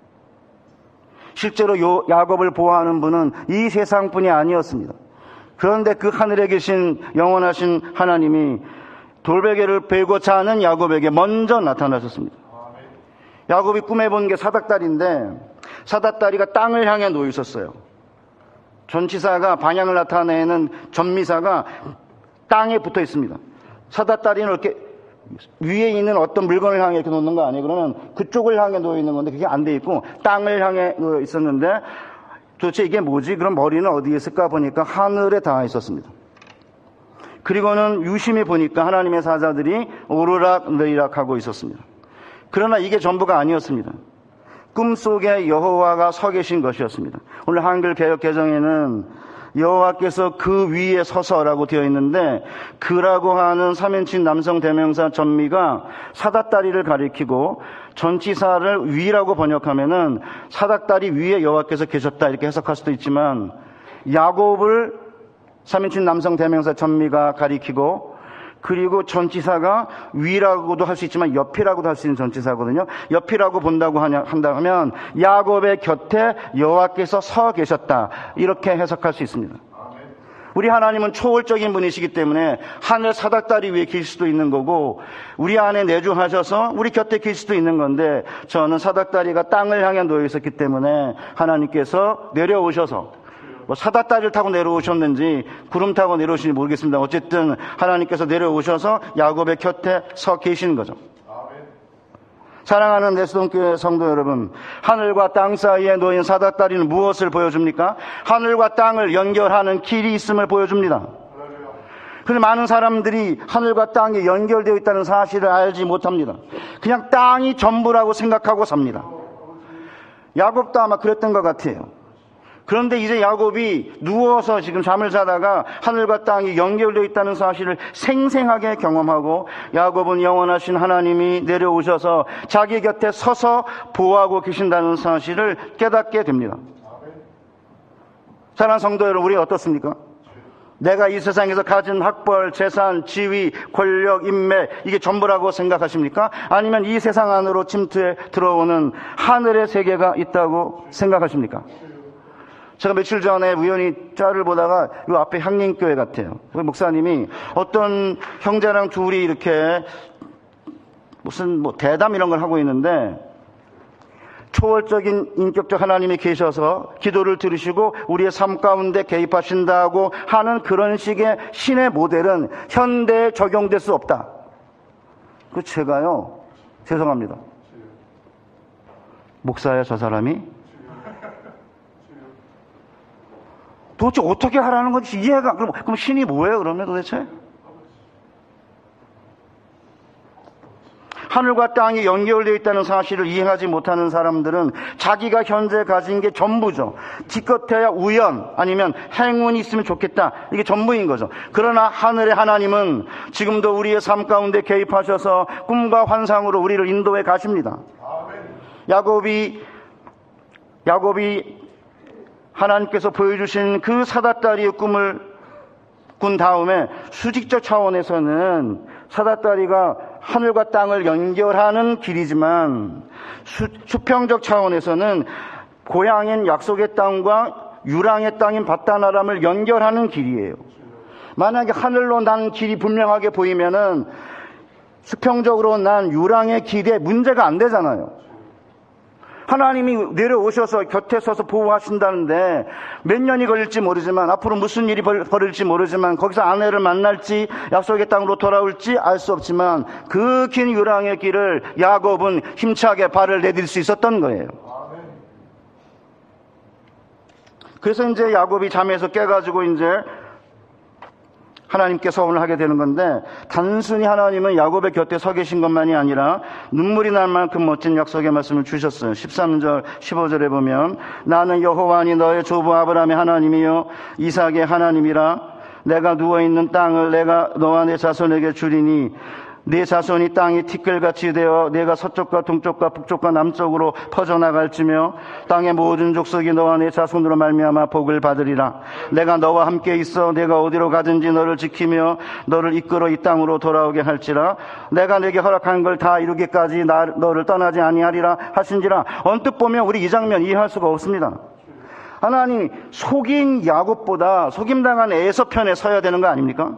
실제로 야곱을 보호하는 분은 이 세상뿐이 아니었습니다. 그런데 그 하늘에 계신 영원하신 하나님이 돌베개를 베고자 하는 야곱에게 먼저 나타나셨습니다. 야곱이 꿈에 본 게 사닥다리인데 사닥다리가 땅을 향해 놓여 있었어요. 전치사가 방향을 나타내는 전미사가 땅에 붙어 있습니다. 사닥다리는 이렇게 위에 있는 어떤 물건을 향해 이렇게 놓는 거 아니에요. 그러면 그쪽을 향해 놓여 있는 건데 그게 안 돼 있고 땅을 향해 놓여 있었는데 도대체 이게 뭐지? 그럼 머리는 어디에 있을까 보니까 하늘에 닿아 있었습니다. 그리고는 유심히 보니까 하나님의 사자들이 오르락내리락 하고 있었습니다. 그러나 이게 전부가 아니었습니다. 꿈속에 여호와가 서 계신 것이었습니다. 오늘 한글 개역 개정에는 여호와께서 그 위에 서서라고 되어 있는데 그라고 하는 3인칭 남성 대명사 전미가 사닥다리를 가리키고 전치사를 위라고 번역하면은 사닥다리 위에 여호와께서 계셨다 이렇게 해석할 수도 있지만 야곱을 3인칭 남성 대명사 전미가 가리키고 그리고 전치사가 위라고도 할 수 있지만 옆이라고도 할 수 있는 전치사거든요. 옆이라고 본다고 한다면 야곱의 곁에 여호와께서 서 계셨다. 이렇게 해석할 수 있습니다. 우리 하나님은 초월적인 분이시기 때문에 하늘 사닥다리 위에 계실 수도 있는 거고 우리 안에 내주하셔서 우리 곁에 계실 수도 있는 건데 저는 사닥다리가 땅을 향해 놓여 있었기 때문에 하나님께서 내려오셔서 사닥다리를 타고 내려오셨는지 구름 타고 내려오시는지 모르겠습니다. 어쨌든 하나님께서 내려오셔서 야곱의 곁에 서 계시는 거죠. 사랑하는 레스동교회 성도 여러분, 하늘과 땅 사이에 놓인 사닥다리는 무엇을 보여줍니까? 하늘과 땅을 연결하는 길이 있음을 보여줍니다. 그런데 많은 사람들이 하늘과 땅이 연결되어 있다는 사실을 알지 못합니다. 그냥 땅이 전부라고 생각하고 삽니다. 야곱도 아마 그랬던 것 같아요. 그런데 이제 야곱이 누워서 지금 잠을 자다가 하늘과 땅이 연결되어 있다는 사실을 생생하게 경험하고 야곱은 영원하신 하나님이 내려오셔서 자기 곁에 서서 보호하고 계신다는 사실을 깨닫게 됩니다. 사랑하는 성도 여러분, 우리 어떻습니까? 내가 이 세상에서 가진 학벌, 재산, 지위, 권력, 인맥 이게 전부라고 생각하십니까? 아니면 이 세상 안으로 침투해 들어오는 하늘의 세계가 있다고 생각하십니까? 제가 며칠 전에 우연히 짤을 보다가 이 앞에 향림교회 같아요. 목사님이 어떤 형제랑 둘이 이렇게 무슨 대담 이런 걸 하고 있는데 초월적인 인격적 하나님이 계셔서 기도를 들으시고 우리의 삶 가운데 개입하신다고 하는 그런 식의 신의 모델은 현대에 적용될 수 없다. 그 제가요, 죄송합니다. 목사야 저 사람이? 도대체 어떻게 하라는 건지 이해가, 그럼 신이 뭐예요, 그러면 도대체? 하늘과 땅이 연결되어 있다는 사실을 이해하지 못하는 사람들은 자기가 현재 가진 게 전부죠. 기껏해야 우연 아니면 행운이 있으면 좋겠다. 이게 전부인 거죠. 그러나 하늘의 하나님은 지금도 우리의 삶 가운데 개입하셔서 꿈과 환상으로 우리를 인도해 가십니다. 야곱이 하나님께서 보여주신 그 사다다리의 꿈을 꾼 다음에 수직적 차원에서는 사다다리가 하늘과 땅을 연결하는 길이지만 수평적 차원에서는 고향인 약속의 땅과 유랑의 땅인 바다나람을 연결하는 길이에요. 만약에 하늘로 난 길이 분명하게 보이면은 수평적으로 난 유랑의 길에 문제가 안 되잖아요. 하나님이 내려오셔서 곁에 서서 보호하신다는데 몇 년이 걸릴지 모르지만 앞으로 무슨 일이 벌어질지 모르지만 거기서 아내를 만날지 약속의 땅으로 돌아올지 알 수 없지만 그 긴 유랑의 길을 야곱은 힘차게 발을 내딜 수 있었던 거예요. 그래서 이제 야곱이 잠에서 깨가지고 이제 하나님께 서원을 하게 되는 건데 단순히 하나님은 야곱의 곁에 서 계신 것만이 아니라 눈물이 날 만큼 멋진 약속의 말씀을 주셨어요. 13절 15절에 보면 나는 여호와니 너의 조부 아브라함의 하나님이요 이삭의 하나님이라 내가 누워있는 땅을 내가 너와 내 자손에게 주리니 네 자손이 땅이 티끌같이 되어 내가 서쪽과 동쪽과 북쪽과 남쪽으로 퍼져나갈지며 땅의 모든 족속이 너와 내 자손으로 말미암아 복을 받으리라. 내가 너와 함께 있어 내가 어디로 가든지 너를 지키며 너를 이끌어 이 땅으로 돌아오게 할지라. 내가 내게 허락한 걸 다 이루기까지 너를 떠나지 아니하리라 하신지라. 언뜻 보면 우리 이 장면 이해할 수가 없습니다. 하나님 속인 야곱보다 속임당한 에서 편에 서야 되는 거 아닙니까?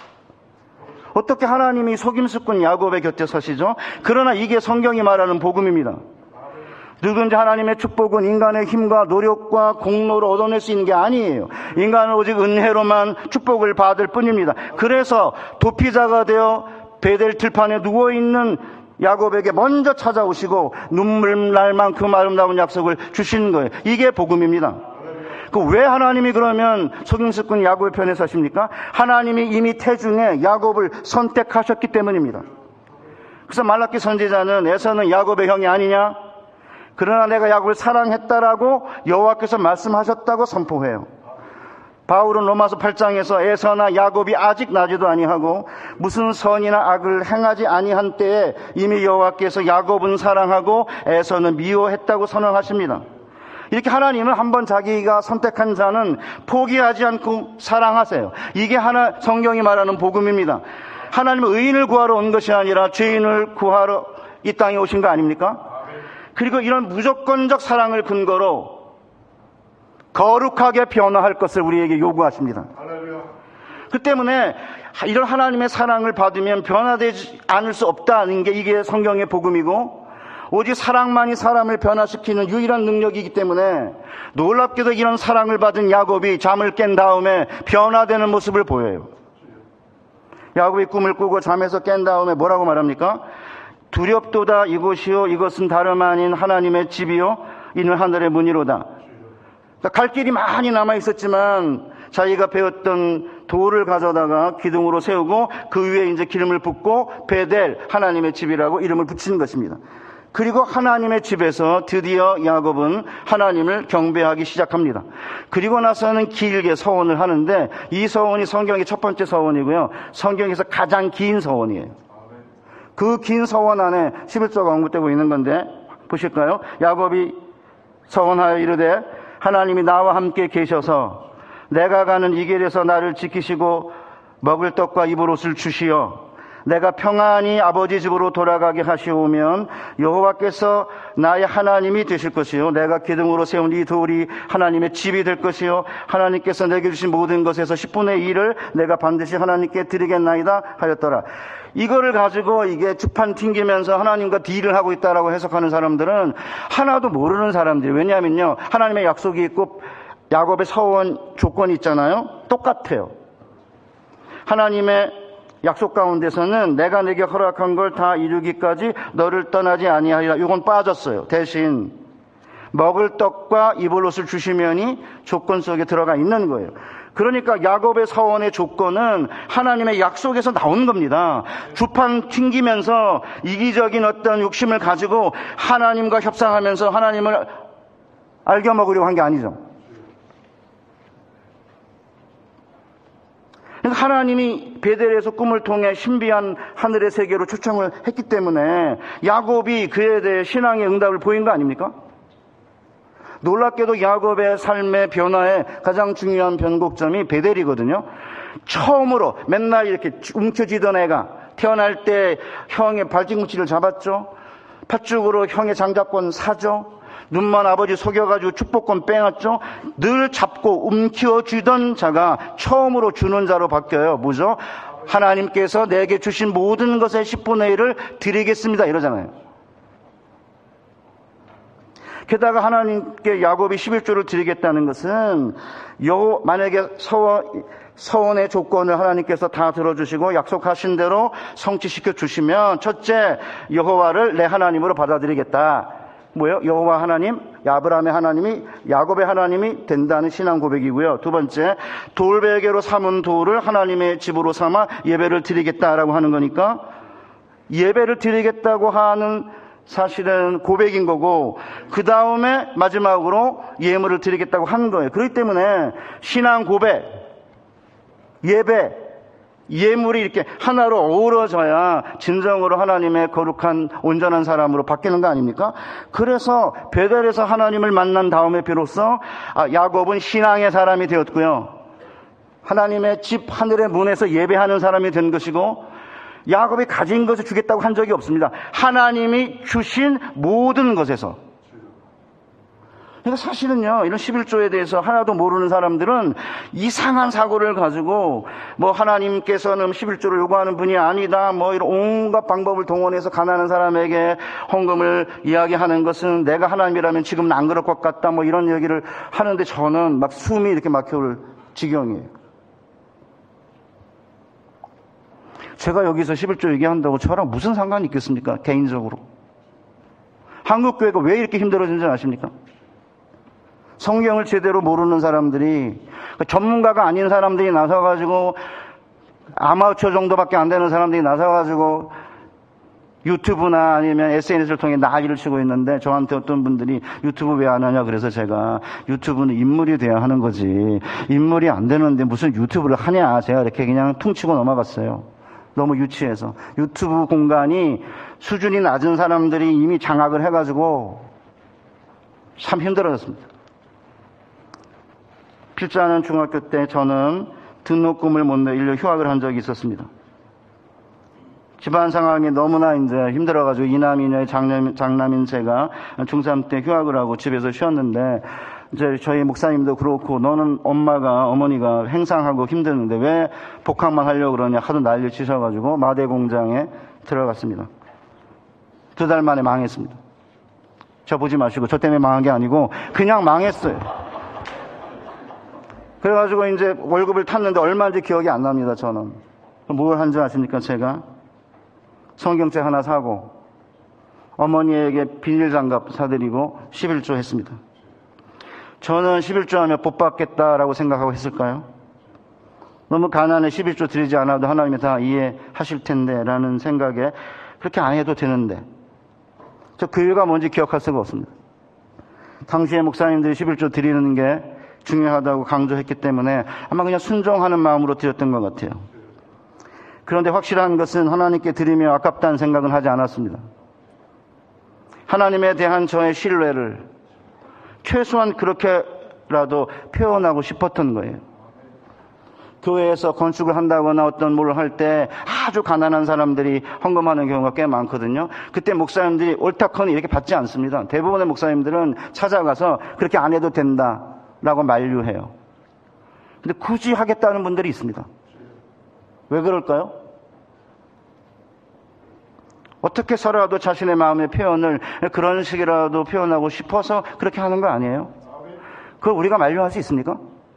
어떻게 하나님이 속임수꾼 야곱의 곁에 서시죠? 그러나 이게 성경이 말하는 복음입니다. 누구든지 하나님의 축복은 인간의 힘과 노력과 공로로 얻어낼 수 있는 게 아니에요. 인간은 오직 은혜로만 축복을 받을 뿐입니다. 그래서 도피자가 되어 베델 들판에 누워있는 야곱에게 먼저 찾아오시고 눈물 날 만큼 아름다운 약속을 주시는 거예요. 이게 복음입니다. 왜 하나님이 그러면 속임수꾼 야곱의 편에 서십니까? 하나님이 이미 태중에 야곱을 선택하셨기 때문입니다. 그래서 말라기 선지자는 에서는 야곱의 형이 아니냐? 그러나 내가 야곱을 사랑했다라고 여호와께서 말씀하셨다고 선포해요. 바울은 로마서 8장에서 에서나 야곱이 아직 나지도 아니하고 무슨 선이나 악을 행하지 아니한 때에 이미 여호와께서 야곱은 사랑하고 에서는 미워했다고 선언하십니다. 이렇게 하나님은 한번 자기가 선택한 자는 포기하지 않고 사랑하세요. 이게 성경이 말하는 복음입니다. 하나님은 의인을 구하러 온 것이 아니라 죄인을 구하러 이 땅에 오신 거 아닙니까? 그리고 이런 무조건적 사랑을 근거로 거룩하게 변화할 것을 우리에게 요구하십니다. 그 때문에 이런 하나님의 사랑을 받으면 변화되지 않을 수 없다는 게 이게 성경의 복음이고 오직 사랑만이 사람을 변화시키는 유일한 능력이기 때문에 놀랍게도 이런 사랑을 받은 야곱이 잠을 깬 다음에 변화되는 모습을 보여요. 야곱이 꿈을 꾸고 잠에서 깬 다음에 뭐라고 말합니까? 두렵도다 이곳이요 이것은 다름 아닌 하나님의 집이요 이는 하늘의 문이로다. 그러니까 갈 길이 많이 남아 있었지만 자기가 배웠던 돌을 가져다가 기둥으로 세우고 그 위에 이제 기름을 붓고 베델 하나님의 집이라고 이름을 붙이는 것입니다. 그리고 하나님의 집에서 드디어 야곱은 하나님을 경배하기 시작합니다. 그리고 나서는 길게 서원을 하는데 이 서원이 성경의 첫 번째 서원이고요. 성경에서 가장 긴 서원이에요. 그 긴 서원 안에 11조가 언급되고 있는 건데 보실까요? 야곱이 서원하여 이르되 하나님이 나와 함께 계셔서 내가 가는 이 길에서 나를 지키시고 먹을 떡과 입을 옷을 주시어 내가 평안히 아버지 집으로 돌아가게 하시오면 여호와께서 나의 하나님이 되실 것이요 내가 기둥으로 세운 이 돌이 하나님의 집이 될 것이요 하나님께서 내게 주신 모든 것에서 10분의 1을 내가 반드시 하나님께 드리겠나이다 하였더라. 이거를 가지고 이게 주판 튕기면서 하나님과 딜을 하고 있다라고 해석하는 사람들은 하나도 모르는 사람들이. 왜냐하면요 하나님의 약속이 있고 야곱의 서원 조건이 있잖아요. 똑같아요. 하나님의 약속 가운데서는 내가 내게 허락한 걸 다 이루기까지 너를 떠나지 아니하리라. 이건 빠졌어요. 대신 먹을 떡과 입을 옷을 주시면이 조건 속에 들어가 있는 거예요. 그러니까 야곱의 서원의 조건은 하나님의 약속에서 나온 겁니다. 주판 튕기면서 이기적인 어떤 욕심을 가지고 하나님과 협상하면서 하나님을 알겨 먹으려고 한 게 아니죠. 그러니까 하나님이 베델에서 꿈을 통해 신비한 하늘의 세계로 초청을 했기 때문에 야곱이 그에 대해 신앙의 응답을 보인 거 아닙니까? 놀랍게도 야곱의 삶의 변화의 가장 중요한 변곡점이 베델이거든요. 처음으로 맨날 이렇게 움켜쥐던 애가 태어날 때 형의 발뒤꿈치를 잡았죠. 팥죽으로 형의 장자권 사죠. 눈만 아버지 속여가지고 축복권 빼앗죠. 늘 잡고 움켜쥐던 자가 처음으로 주는 자로 바뀌어요. 뭐죠? 하나님께서 내게 주신 모든 것의 10분의 1을 드리겠습니다 이러잖아요. 게다가 하나님께 야곱이 11조를 드리겠다는 것은 만약에 서원의 조건을 하나님께서 다 들어주시고 약속하신 대로 성취시켜 주시면 첫째, 여호와를 내 하나님으로 받아들이겠다. 뭐예요? 여호와 하나님, 아브라함의 하나님이 야곱의 하나님이 된다는 신앙 고백이고요. 두 번째, 돌베개로 삼은 돌을 하나님의 집으로 삼아 예배를 드리겠다라고 하는 거니까 예배를 드리겠다고 하는 사실은 고백인 거고, 그 다음에 마지막으로 예물을 드리겠다고 한 거예요. 그렇기 때문에 신앙 고백, 예배, 예물이 이렇게 하나로 어우러져야 진정으로 하나님의 거룩한 온전한 사람으로 바뀌는 거 아닙니까? 그래서 베델에서 하나님을 만난 다음에 비로소 야곱은 신앙의 사람이 되었고요. 하나님의 집 하늘의 문에서 예배하는 사람이 된 것이고, 야곱이 가진 것을 주겠다고 한 적이 없습니다. 하나님이 주신 모든 것에서. 그러니까 사실은요, 이런 11조에 대해서 하나도 모르는 사람들은 이상한 사고를 가지고 뭐 하나님께서는 11조를 요구하는 분이 아니다, 뭐 이런 온갖 방법을 동원해서 가난한 사람에게 헌금을 이야기하는 것은 내가 하나님이라면 지금은 안 그럴 것 같다, 뭐 이런 얘기를 하는데 저는 막 숨이 이렇게 막혀올 지경이에요. 제가 여기서 11조 얘기한다고 저랑 무슨 상관이 있겠습니까? 개인적으로. 한국교회가 왜 이렇게 힘들어지는지 아십니까? 성경을 제대로 모르는 사람들이, 전문가가 아닌 사람들이 나서가지고, 아마추어 정도밖에 안 되는 사람들이 나서가지고 유튜브나 아니면 SNS를 통해 난리를 치고 있는데, 저한테 어떤 분들이 유튜브 왜 안 하냐 그래서 제가, 유튜브는 인물이 돼야 하는 거지 인물이 안 되는데 무슨 유튜브를 하냐, 제가 이렇게 그냥 퉁치고 넘어갔어요. 너무 유치해서. 유튜브 공간이 수준이 낮은 사람들이 이미 장악을 해가지고 참 힘들어졌습니다. 필자는 중학교 때 저는 등록금을 못 내 1년 휴학을 한 적이 있었습니다. 집안 상황이 너무나 이제 힘들어가지고 이남이녀의 장남인 제가 중3 때 휴학을 하고 집에서 쉬었는데, 이제 저희 목사님도 그렇고, 너는 어머니가 행상하고 힘드는데 왜 복학만 하려고 그러냐 하도 난리 치셔가지고 마대 공장에 들어갔습니다. 2달 만에 망했습니다. 저 보지 마시고, 저 때문에 망한 게 아니고 그냥 망했어요. 그래가지고 이제 월급을 탔는데 얼마인지 기억이 안 납니다. 저는 뭘 한 줄 아십니까? 제가 성경책 하나 사고 어머니에게 비닐장갑 사드리고 11조 했습니다. 저는 11조 하면 복 받겠다라고 생각하고 했을까요? 너무 가난해 11조 드리지 않아도 하나님이 다 이해하실 텐데 라는 생각에 그렇게 안 해도 되는데, 저 그 이유가 뭔지 기억할 수가 없습니다. 당시에 목사님들이 11조 드리는 게 중요하다고 강조했기 때문에 아마 그냥 순종하는 마음으로 드렸던 것 같아요. 그런데 확실한 것은 하나님께 드리며 아깝다는 생각은 하지 않았습니다. 하나님에 대한 저의 신뢰를 최소한 그렇게라도 표현하고 싶었던 거예요. 교회에서 건축을 한다거나 어떤 뭘 할 때 아주 가난한 사람들이 헌금하는 경우가 꽤 많거든요. 그때 목사님들이 옳다커니 이렇게 받지 않습니다. 대부분의 목사님들은 찾아가서 그렇게 안 해도 된다라고 만류해요. 근데 굳이 하겠다는 분들이 있습니다. 왜 그럴까요? 어떻게 서라도 자신의 마음의 표현을 그런 식이라도 표현하고 싶어서 그렇게 하는 거 아니에요? 그걸 우리가 만류할 수 있습니까?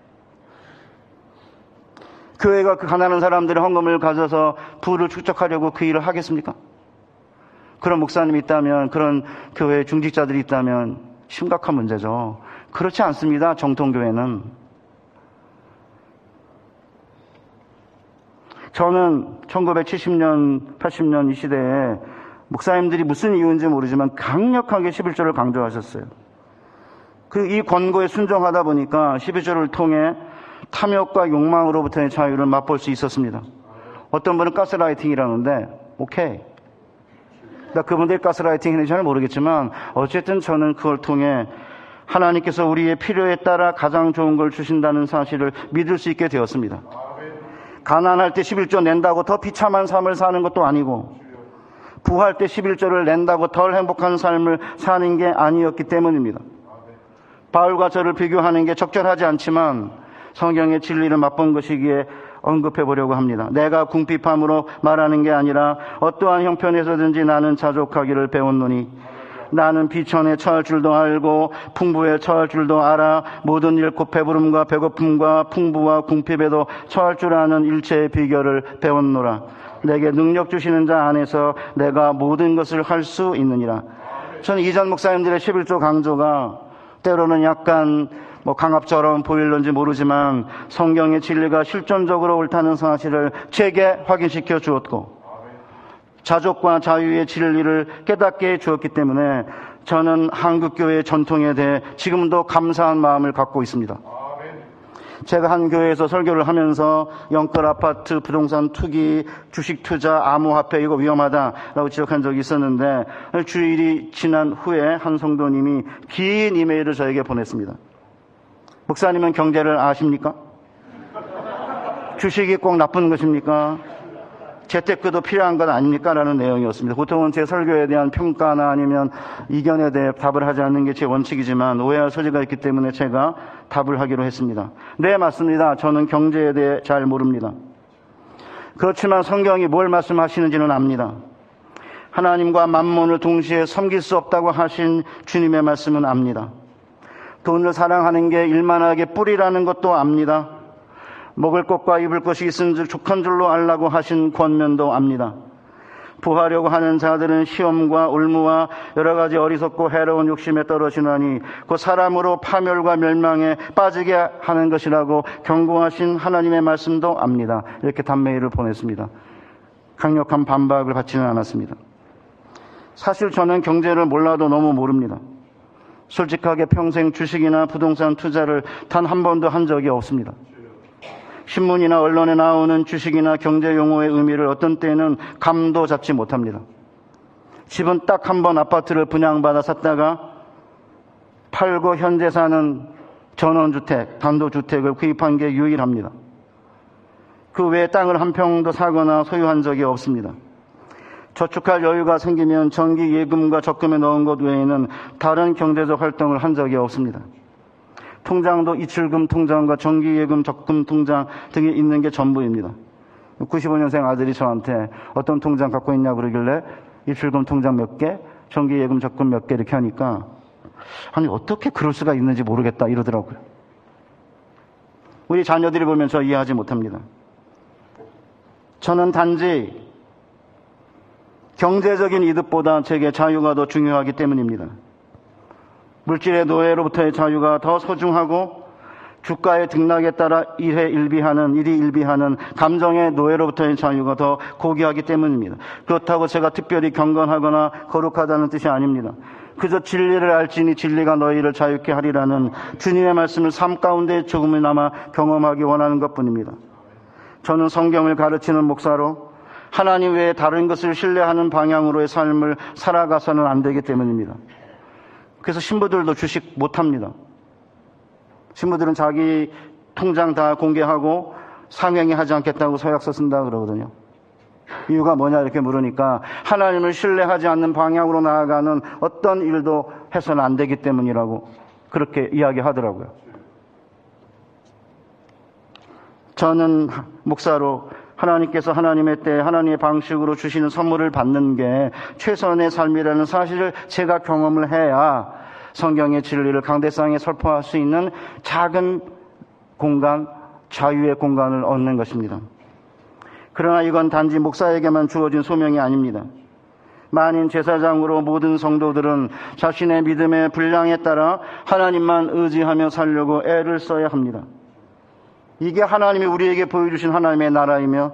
교회가 그 가난한 사람들의 헌금을 가져서 부를 축적하려고 그 일을 하겠습니까? 그런 목사님이 있다면, 그런 교회 중직자들이 있다면 심각한 문제죠. 그렇지 않습니다. 정통교회는. 저는 1970년, 80년 이 시대에 목사님들이 무슨 이유인지 모르지만 강력하게 11조를 강조하셨어요. 이 권고에 순종하다 보니까 11조를 통해 탐욕과 욕망으로부터의 자유를 맛볼 수 있었습니다. 어떤 분은 가스라이팅이라는데 오케이. 나 그분들이 가스라이팅 했는지 잘 모르겠지만 어쨌든 저는 그걸 통해 하나님께서 우리의 필요에 따라 가장 좋은 걸 주신다는 사실을 믿을 수 있게 되었습니다. 가난할 때 11조 낸다고 더 비참한 삶을 사는 것도 아니고 부할 때 11조를 낸다고 덜 행복한 삶을 사는 게 아니었기 때문입니다. 바울과 저를 비교하는 게 적절하지 않지만 성경의 진리를 맛본 것이기에 언급해 보려고 합니다. 내가 궁핍함으로 말하는 게 아니라 어떠한 형편에서든지 나는 자족하기를 배웠노니 나는 비천에 처할 줄도 알고 풍부에 처할 줄도 알아 모든 일 곧 배부름과 배고픔과 풍부와 궁핍에도 처할 줄 아는 일체의 비결을 배웠노라. 내게 능력 주시는 자 안에서 내가 모든 것을 할 수 있느니라. 저는 이전 목사님들의 11조 강조가 때로는 약간 강압처럼 보일런지 모르지만 성경의 진리가 실존적으로 옳다는 사실을 제게 확인시켜 주었고 자족과 자유의 진리를 깨닫게 해 주었기 때문에 저는 한국교회의 전통에 대해 지금도 감사한 마음을 갖고 있습니다. 제가 한 교회에서 설교를 하면서 영끌 아파트, 부동산 투기, 주식 투자, 암호화폐 이거 위험하다라고 지적한 적이 있었는데 주일이 지난 후에 한 성도님이 긴 이메일을 저에게 보냈습니다. 목사님은 경제를 아십니까? 주식이 꼭 나쁜 것입니까? 재테크도 필요한 건 아닙니까? 라는 내용이었습니다. 보통은 제 설교에 대한 평가나 아니면 이견에 대해 답을 하지 않는 게 제 원칙이지만 오해할 소지가 있기 때문에 제가 답을 하기로 했습니다. 네, 맞습니다. 저는 경제에 대해 잘 모릅니다. 그렇지만 성경이 뭘 말씀하시는지는 압니다. 하나님과 만몬을 동시에 섬길 수 없다고 하신 주님의 말씀은 압니다. 돈을 사랑하는 게 일만하게 뿌리라는 것도 압니다. 먹을 것과 입을 것이 있은즉 족한 줄로 알라고 하신 권면도 압니다. 부하려고 하는 자들은 시험과 올무와 여러 가지 어리석고 해로운 욕심에 떨어지나니 그 사람으로 파멸과 멸망에 빠지게 하는 것이라고 경고하신 하나님의 말씀도 압니다. 이렇게 단메일을 보냈습니다. 강력한 반박을 받지는 않았습니다. 사실 저는 경제를 몰라도 너무 모릅니다. 솔직하게 평생 주식이나 부동산 투자를 단 한 번도 한 적이 없습니다. 신문이나 언론에 나오는 주식이나 경제 용어의 의미를 어떤 때는 감도 잡지 못합니다. 집은 딱 한 번 아파트를 분양받아 샀다가 팔고 현재 사는 전원주택, 단독주택을 구입한 게 유일합니다. 그 외에 땅을 한 평도 사거나 소유한 적이 없습니다. 저축할 여유가 생기면 정기 예금과 적금에 넣은 것 외에는 다른 경제적 활동을 한 적이 없습니다. 통장도 이출금 통장과 정기예금 적금 통장 등이 있는 게 전부입니다. 95년생 아들이 저한테 어떤 통장 갖고 있냐 그러길래 이출금 통장 몇 개, 정기예금 적금 몇 개 이렇게 하니까 아니 어떻게 그럴 수가 있는지 모르겠다 이러더라고요. 우리 자녀들이 보면 저 이해하지 못합니다. 저는 단지 경제적인 이득보다 제게 자유가 더 중요하기 때문입니다. 물질의 노예로부터의 자유가 더 소중하고 주가의 등락에 따라 일희일비하는 감정의 노예로부터의 자유가 더 고귀하기 때문입니다. 그렇다고 제가 특별히 경건하거나 거룩하다는 뜻이 아닙니다. 그저 진리를 알지니 진리가 너희를 자유케 하리라는 주님의 말씀을 삶 가운데 조금이나마 경험하기 원하는 것뿐입니다. 저는 성경을 가르치는 목사로 하나님 외에 다른 것을 신뢰하는 방향으로의 삶을 살아가서는 안 되기 때문입니다. 그래서 신부들도 주식 못합니다. 신부들은 자기 통장 다 공개하고 상행위 하지 않겠다고 서약서 쓴다 그러거든요. 이유가 뭐냐 이렇게 물으니까 하나님을 신뢰하지 않는 방향으로 나아가는 어떤 일도 해서는 안 되기 때문이라고 그렇게 이야기하더라고요. 저는 목사로 하나님께서 하나님의 때 하나님의 방식으로 주시는 선물을 받는 게 최선의 삶이라는 사실을 제가 경험을 해야 성경의 진리를 강대상에 설포할 수 있는 작은 공간, 자유의 공간을 얻는 것입니다. 그러나 이건 단지 목사에게만 주어진 소명이 아닙니다. 만인 제사장으로 모든 성도들은 자신의 믿음의 분량에 따라 하나님만 의지하며 살려고 애를 써야 합니다. 이게 하나님이 우리에게 보여주신 하나님의 나라이며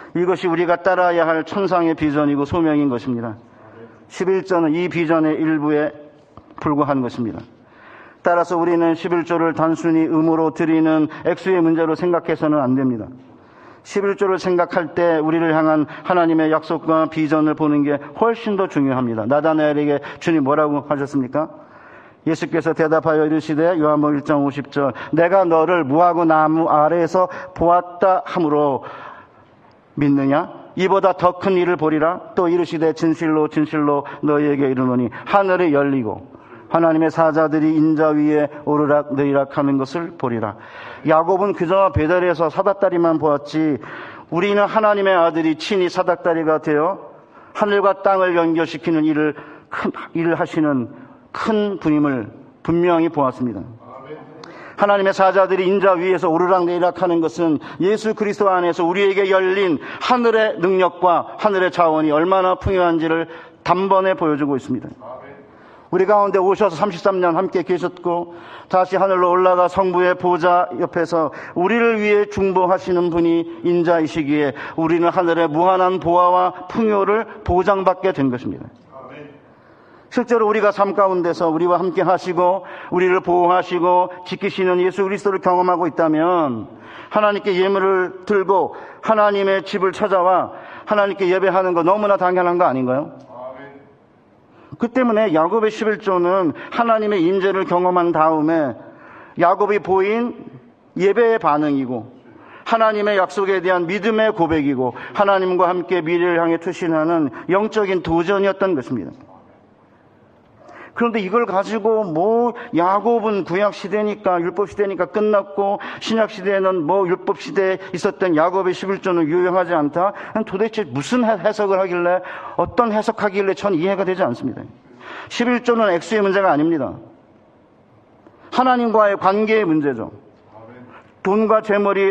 이것이 우리가 따라야 할 천상의 비전이고 소명인 것입니다. 11조는 이 비전의 일부에 불과한 것입니다. 따라서 우리는 11조를 단순히 의무로 드리는 액수의 문제로 생각해서는 안 됩니다. 11조를 생각할 때 우리를 향한 하나님의 약속과 비전을 보는 게 훨씬 더 중요합니다. 나다나엘에게 주님 뭐라고 하셨습니까? 예수께서 대답하여 이르시되 요한복음 1장 50절 내가 너를 무화과 나무 아래에서 보았다 함으로 믿느냐? 이보다 더 큰 일을 보리라. 또 이르시되 진실로 진실로 너희에게 이르노니 하늘이 열리고 하나님의 사자들이 인자 위에 오르락 내리락 하는 것을 보리라. 야곱은 그저 베델에서 사닥다리만 보았지 우리는 하나님의 아들이 친히 사닥다리가 되어 하늘과 땅을 연결시키는 일을 하시는 큰 분임을 분명히 보았습니다. 하나님의 사자들이 인자 위에서 오르락 내리락 하는 것은 예수 그리스도 안에서 우리에게 열린 하늘의 능력과 하늘의 자원이 얼마나 풍요한지를 단번에 보여주고 있습니다. 우리 가운데 오셔서 33년 함께 계셨고 다시 하늘로 올라가 성부의 보좌 옆에서 우리를 위해 중보하시는 분이 인자이시기에 우리는 하늘의 무한한 보화와 풍요를 보장받게 된 것입니다. 실제로 우리가 삶 가운데서 우리와 함께 하시고 우리를 보호하시고 지키시는 예수 그리스도를 경험하고 있다면 하나님께 예물을 들고 하나님의 집을 찾아와 하나님께 예배하는 거 너무나 당연한 거 아닌가요? 그 때문에 야곱의 11조는 하나님의 임재를 경험한 다음에 야곱이 보인 예배의 반응이고 하나님의 약속에 대한 믿음의 고백이고 하나님과 함께 미래를 향해 투신하는 영적인 도전이었던 것입니다. 그런데 이걸 가지고 야곱은 구약시대니까 율법시대니까 끝났고 신약시대에는 율법시대에 있었던 야곱의 11조는 유효하지 않다. 도대체 무슨 해석을 하길래 어떤 해석하길래 전 이해가 되지 않습니다. 11조는 액수의 문제가 아닙니다. 하나님과의 관계의 문제죠. 돈과 재물이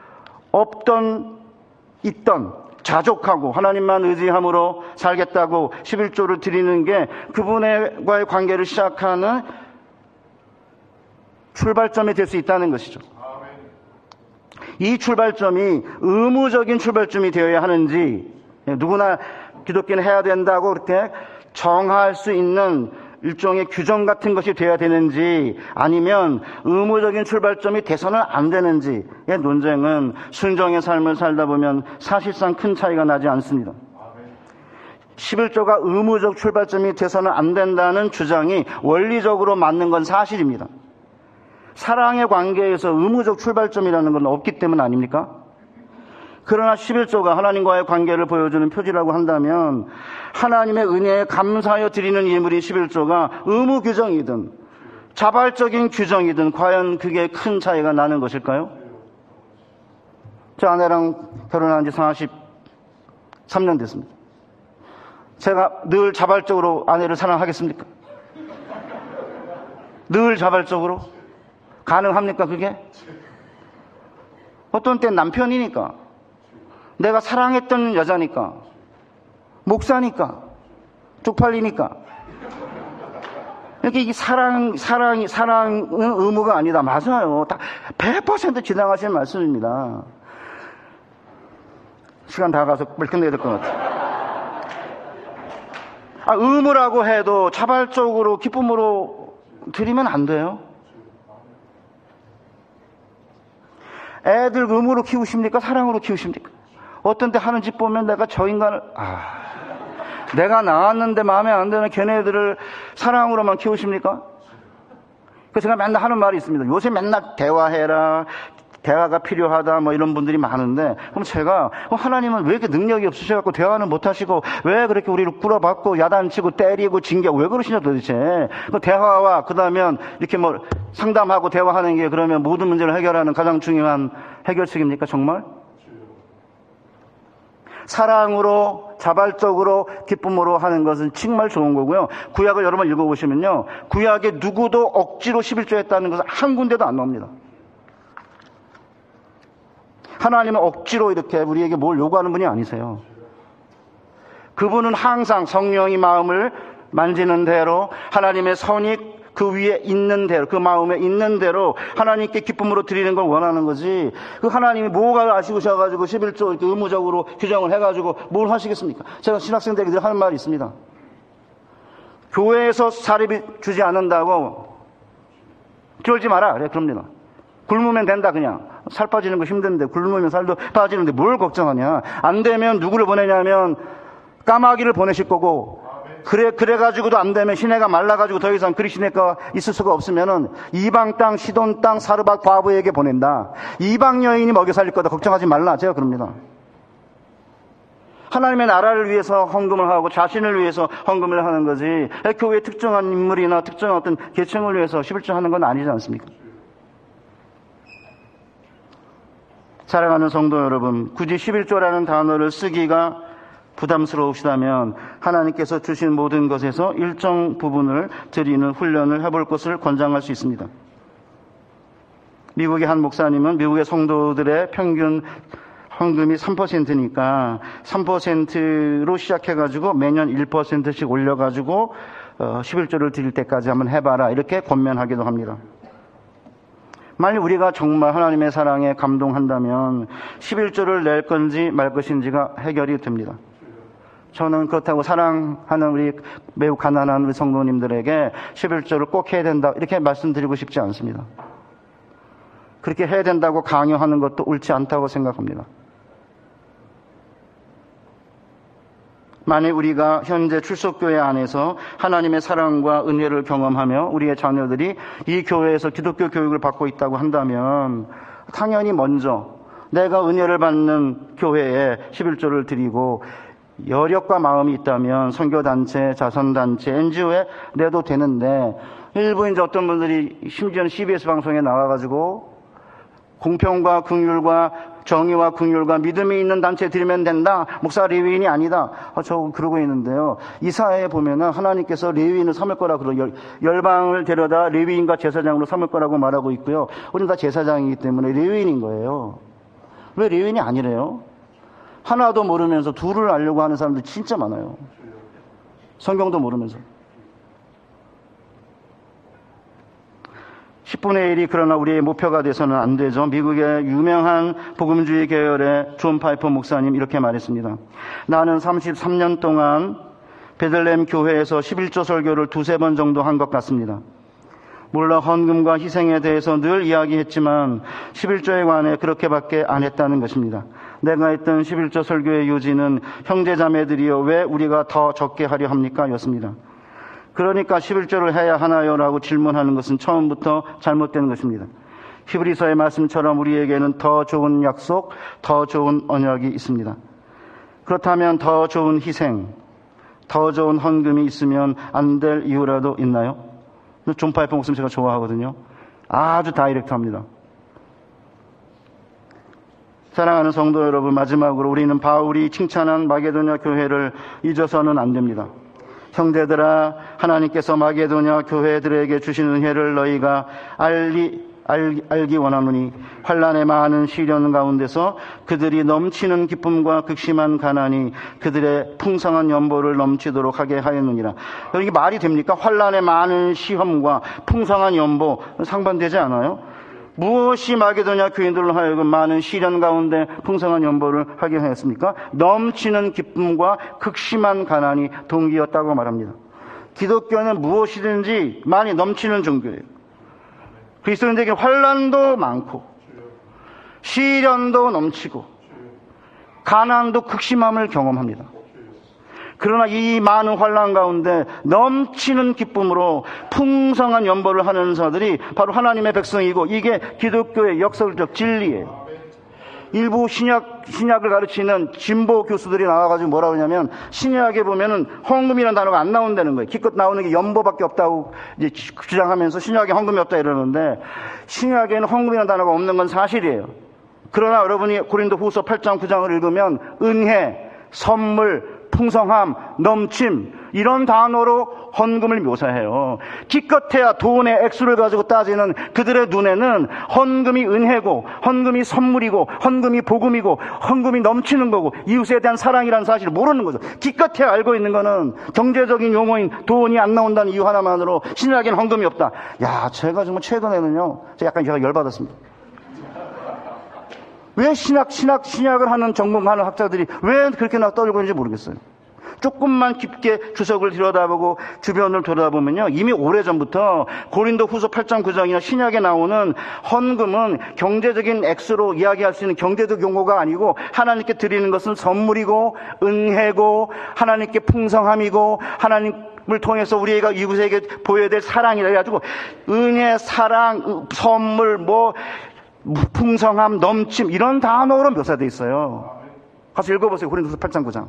있던 자족하고 하나님만 의지함으로 살겠다고 11조를 드리는 게 그분과의 관계를 시작하는 출발점이 될 수 있다는 것이죠. 이 출발점이 의무적인 출발점이 되어야 하는지 누구나 기독교는 해야 된다고 그렇게 정할 수 있는 일종의 규정 같은 것이 되어야 되는지 아니면 의무적인 출발점이 돼서는 안 되는지의 논쟁은 순종의 삶을 살다 보면 사실상 큰 차이가 나지 않습니다. 11조가 의무적 출발점이 돼서는 안 된다는 주장이 원리적으로 맞는 건 사실입니다. 사랑의 관계에서 의무적 출발점이라는 건 없기 때문 아닙니까? 그러나 11조가 하나님과의 관계를 보여주는 표지라고 한다면 하나님의 은혜에 감사하여 드리는 예물인 11조가 의무 규정이든 자발적인 규정이든 과연 그게 큰 차이가 나는 것일까요? 저 아내랑 결혼한 지 43년 됐습니다. 제가 늘 자발적으로 아내를 사랑하겠습니까? 늘 자발적으로? 가능합니까 그게? 어떤 때 남편이니까 내가 사랑했던 여자니까 목사니까 쪽팔리니까 이렇게 이게 사랑은 의무가 아니다. 맞아요. 딱 100% 지나가시는 말씀입니다. 시간 다 가서 빨리 끝내야 될 것 같아요. 의무라고 해도 자발적으로 기쁨으로 드리면 안 돼요. 애들 의무로 키우십니까? 사랑으로 키우십니까? 어떤 때 하는 짓 보면 내가 저 인간을 내가 낳았는데 마음에 안 드는 걔네들을 사랑으로만 키우십니까? 그래서 제가 맨날 하는 말이 있습니다. 요새 맨날 대화해라, 대화가 필요하다 이런 분들이 많은데 그럼 제가 하나님은 왜 이렇게 능력이 없으셔갖고 대화는 못하시고 왜 그렇게 우리를 꾸려받고 야단치고 때리고 징계하고 왜 그러시냐 도대체. 그 대화와 그다음에 이렇게 상담하고 대화하는 게 그러면 모든 문제를 해결하는 가장 중요한 해결책입니까 정말? 사랑으로 자발적으로 기쁨으로 하는 것은 정말 좋은 거고요. 구약을 여러 번 읽어보시면요. 구약에 누구도 억지로 11조 했다는 것은 한 군데도 안 나옵니다. 하나님은 억지로 이렇게 우리에게 뭘 요구하는 분이 아니세요. 그분은 항상 성령이 마음을 만지는 대로 하나님의 선이 그 위에 있는 대로, 그 마음에 있는 대로 하나님께 기쁨으로 드리는 걸 원하는 거지. 그 하나님이 뭐가 아시고셔가지고 11조 이렇게 의무적으로 규정을 해가지고 뭘 하시겠습니까? 제가 신학생들에게 늘 하는 말이 있습니다. 교회에서 사립이 주지 않는다고 쫄지 마라. 그래, 그럽니다. 굶으면 된다, 그냥. 살 빠지는 거 힘든데, 굶으면 살도 빠지는데 뭘 걱정하냐. 안 되면 누구를 보내냐면 까마귀를 보내실 거고, 그래가지고도 안 되면 시내가 말라가지고 더 이상 그리 시내가 있을 수가 없으면은 이방 땅, 시돈 땅, 사르밧 과부에게 보낸다. 이방 여인이 먹여 살릴 거다. 걱정하지 말라. 제가 그럽니다. 하나님의 나라를 위해서 헌금을 하고 자신을 위해서 헌금을 하는 거지. 교회의 특정한 인물이나 특정한 어떤 계층을 위해서 11조 하는 건 아니지 않습니까? 사랑하는 성도 여러분, 굳이 11조라는 단어를 쓰기가 부담스러우시다면 하나님께서 주신 모든 것에서 일정 부분을 드리는 훈련을 해볼 것을 권장할 수 있습니다. 미국의 한 목사님은 미국의 성도들의 평균 헌금이 3%니까 3%로 시작해가지고 매년 1%씩 올려가지고 11조를 드릴 때까지 한번 해봐라, 이렇게 권면하기도 합니다. 만일 우리가 정말 하나님의 사랑에 감동한다면 11조를 낼 건지 말 것인지가 해결이 됩니다. 저는 그렇다고 사랑하는 우리 매우 가난한 우리 성도님들에게 11조를 꼭 해야 된다, 이렇게 말씀드리고 싶지 않습니다. 그렇게 해야 된다고 강요하는 것도 옳지 않다고 생각합니다. 만일 우리가 현재 출석교회 안에서 하나님의 사랑과 은혜를 경험하며 우리의 자녀들이 이 교회에서 기독교 교육을 받고 있다고 한다면 당연히 먼저 내가 은혜를 받는 교회에 11조를 드리고, 여력과 마음이 있다면 선교단체, 자선단체, NGO에 내도 되는데, 일부 이제 어떤 분들이 심지어는 CBS 방송에 나와가지고 공평과 긍휼과 정의와 긍휼과 믿음이 있는 단체에 드리면 된다. 목사 레위인이 아니다. 저 그러고 있는데요. 이사야에 보면은 하나님께서 레위인을 삼을 거라 그러고 열방을 데려다 레위인과 제사장으로 삼을 거라고 말하고 있고요. 우리는 다 제사장이기 때문에 레위인인 거예요. 왜 레위인이 아니래요? 하나도 모르면서 둘을 알려고 하는 사람들 진짜 많아요. 성경도 모르면서. 10분의 1이 그러나 우리의 목표가 돼서는 안 되죠. 미국의 유명한 복음주의 계열의 존 파이퍼 목사님 이렇게 말했습니다. 나는 33년 동안 베들레헴 교회에서 11조 설교를 2-3번 정도 한 것 같습니다. 물론 헌금과 희생에 대해서 늘 이야기했지만 11조에 관해 그렇게밖에 안 했다는 것입니다. 내가 했던 11조 설교의 요지는 형제자매들이여 왜 우리가 더 적게 하려 합니까? 였습니다. 그러니까 11조를 해야 하나요? 라고 질문하는 것은 처음부터 잘못된 것입니다. 히브리서의 말씀처럼 우리에게는 더 좋은 약속, 더 좋은 언약이 있습니다. 그렇다면 더 좋은 희생, 더 좋은 헌금이 있으면 안 될 이유라도 있나요? 존 파이퍼 목사님 제가 좋아하거든요. 아주 다이렉트합니다. 사랑하는 성도 여러분, 마지막으로 우리는 바울이 칭찬한 마게도냐 교회를 잊어서는 안 됩니다. 형제들아, 하나님께서 마게도냐 교회들에게 주신 은혜를 너희가 알기 원하노니 환난의 많은 시련 가운데서 그들이 넘치는 기쁨과 극심한 가난이 그들의 풍성한 연보를 넘치도록 하게 하였느니라. 이게 말이 됩니까? 환난의 많은 시험과 풍성한 연보 상반되지 않아요? 무엇이 마게도냐 교인들로 하여금 많은 시련 가운데 풍성한 연보를 하게 하였습니까? 넘치는 기쁨과 극심한 가난이 동기였다고 말합니다. 기독교는 무엇이든지 많이 넘치는 종교예요. 그리스도인들에게 환난도 많고 시련도 넘치고 가난도 극심함을 경험합니다. 그러나 이 많은 환난 가운데 넘치는 기쁨으로 풍성한 연보를 하는 자들이 바로 하나님의 백성이고, 이게 기독교의 역설적 진리예요. 일부 신약을 가르치는 진보 교수들이 나와가지고 뭐라고 하냐면, 신약에 보면은 헌금이라는 단어가 안 나온다는 거예요. 기껏 나오는 게 연보밖에 없다고 이제 주장하면서 신약에 헌금이 없다 이러는데, 신약에는 헌금이라는 단어가 없는 건 사실이에요. 그러나 여러분이 고린도 후서 8장 9장을 읽으면 은혜, 선물, 풍성함, 넘침 이런 단어로 헌금을 묘사해요. 기껏해야 돈의 액수를 가지고 따지는 그들의 눈에는 헌금이 은혜고 헌금이 선물이고 헌금이 복음이고 헌금이 넘치는 거고 이웃에 대한 사랑이라는 사실을 모르는 거죠. 기껏해야 알고 있는 거는 경제적인 용어인 돈이 안 나온다는 이유 하나만으로 신약에는 헌금이 없다. 야, 제가 정말 최근에는요, 제가 열받았습니다. 왜 신약을 하는 전공하는 학자들이 왜 그렇게 떨고 있는지 모르겠어요. 조금만 깊게 주석을 들여다보고 주변을 돌아보면요, 이미 오래전부터 고린도 후서 8장 9장이나 신약에 나오는 헌금은 경제적인 액수로 이야기할 수 있는 경제적 용어가 아니고 하나님께 드리는 것은 선물이고 은혜고 하나님께 풍성함이고 하나님을 통해서 우리가 이웃에게 보여야 될 사랑이라 해가지고 은혜, 사랑, 선물, 풍성함, 넘침 이런 단어로 묘사되어 있어요. 가서 읽어보세요. 고린도서 8장 9장.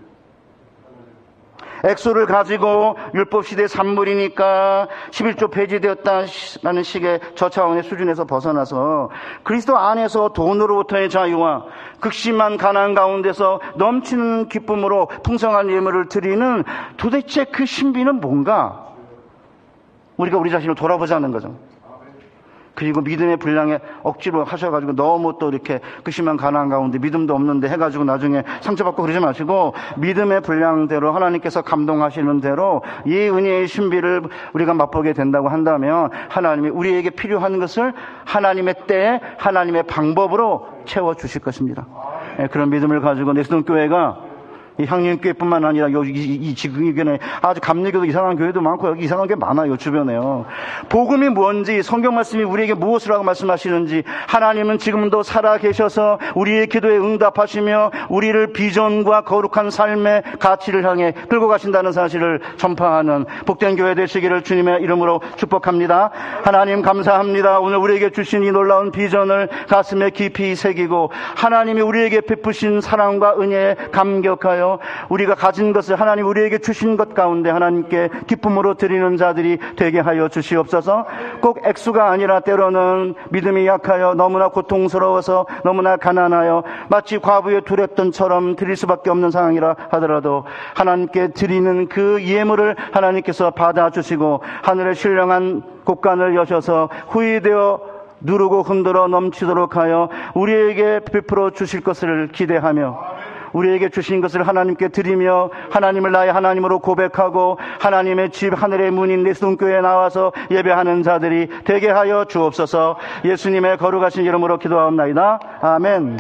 액수를 가지고 율법시대의 산물이니까 11조 폐지되었다는 식의 저차원의 수준에서 벗어나서 그리스도 안에서 돈으로부터의 자유와 극심한 가난 가운데서 넘치는 기쁨으로 풍성한 예물을 드리는 도대체 그 신비는 뭔가? 우리가 우리 자신을 돌아보자는 거죠. 그리고 믿음의 분량에 억지로 하셔가지고 너무 또 이렇게 극심한 가난 가운데 믿음도 없는데 해가지고 나중에 상처받고 그러지 마시고 믿음의 분량대로 하나님께서 감동하시는 대로 이 은혜의 신비를 우리가 맛보게 된다고 한다면 하나님이 우리에게 필요한 것을 하나님의 때에 하나님의 방법으로 채워주실 것입니다. 그런 믿음을 가지고 내수동교회가 이 향림교회뿐만 아니라 이 지금에 아주 감리교도 이상한 교회도 많고 여기 이상한 게 많아요. 주변에요. 복음이 뭔지 성경 말씀이 우리에게 무엇을 하고 말씀하시는지 하나님은 지금도 살아계셔서 우리의 기도에 응답하시며 우리를 비전과 거룩한 삶의 가치를 향해 끌고 가신다는 사실을 전파하는 복된 교회 되시기를 주님의 이름으로 축복합니다. 하나님 감사합니다. 오늘 우리에게 주신 이 놀라운 비전을 가슴에 깊이 새기고 하나님이 우리에게 베푸신 사랑과 은혜에 감격하여 우리가 가진 것을 하나님 우리에게 주신 것 가운데 하나님께 기쁨으로 드리는 자들이 되게 하여 주시옵소서. 꼭 액수가 아니라 때로는 믿음이 약하여 너무나 고통스러워서 너무나 가난하여 마치 과부의 두랩돈처럼 드릴 수밖에 없는 상황이라 하더라도 하나님께 드리는 그 예물을 하나님께서 받아주시고 하늘의 신령한 곳간을 여셔서 후이되어 누르고 흔들어 넘치도록 하여 우리에게 베풀어 주실 것을 기대하며 우리에게 주신 것을 하나님께 드리며 하나님을 나의 하나님으로 고백하고 하나님의 집 하늘의 문인 내수동교회에 나와서 예배하는 자들이 되게 하여 주옵소서. 예수님의 거룩하신 이름으로 기도하옵나이다. 아멘.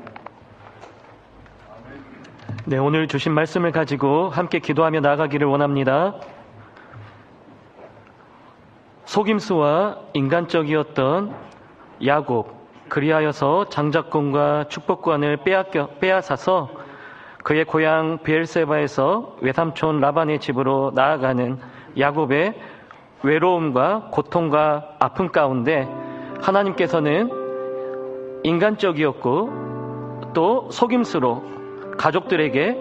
네, 오늘 주신 말씀을 가지고 함께 기도하며 나아가기를 원합니다. 속임수와 인간적이었던 야곱, 그리하여서 장자권과 축복권을 빼앗아서 그의 고향 베엘세바에서 외삼촌 라반의 집으로 나아가는 야곱의 외로움과 고통과 아픔 가운데 하나님께서는 인간적이었고 또 속임수로 가족들에게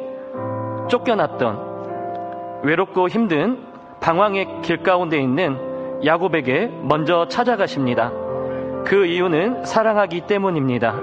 쫓겨났던 외롭고 힘든 방황의 길 가운데 있는 야곱에게 먼저 찾아가십니다. 그 이유는 사랑하기 때문입니다.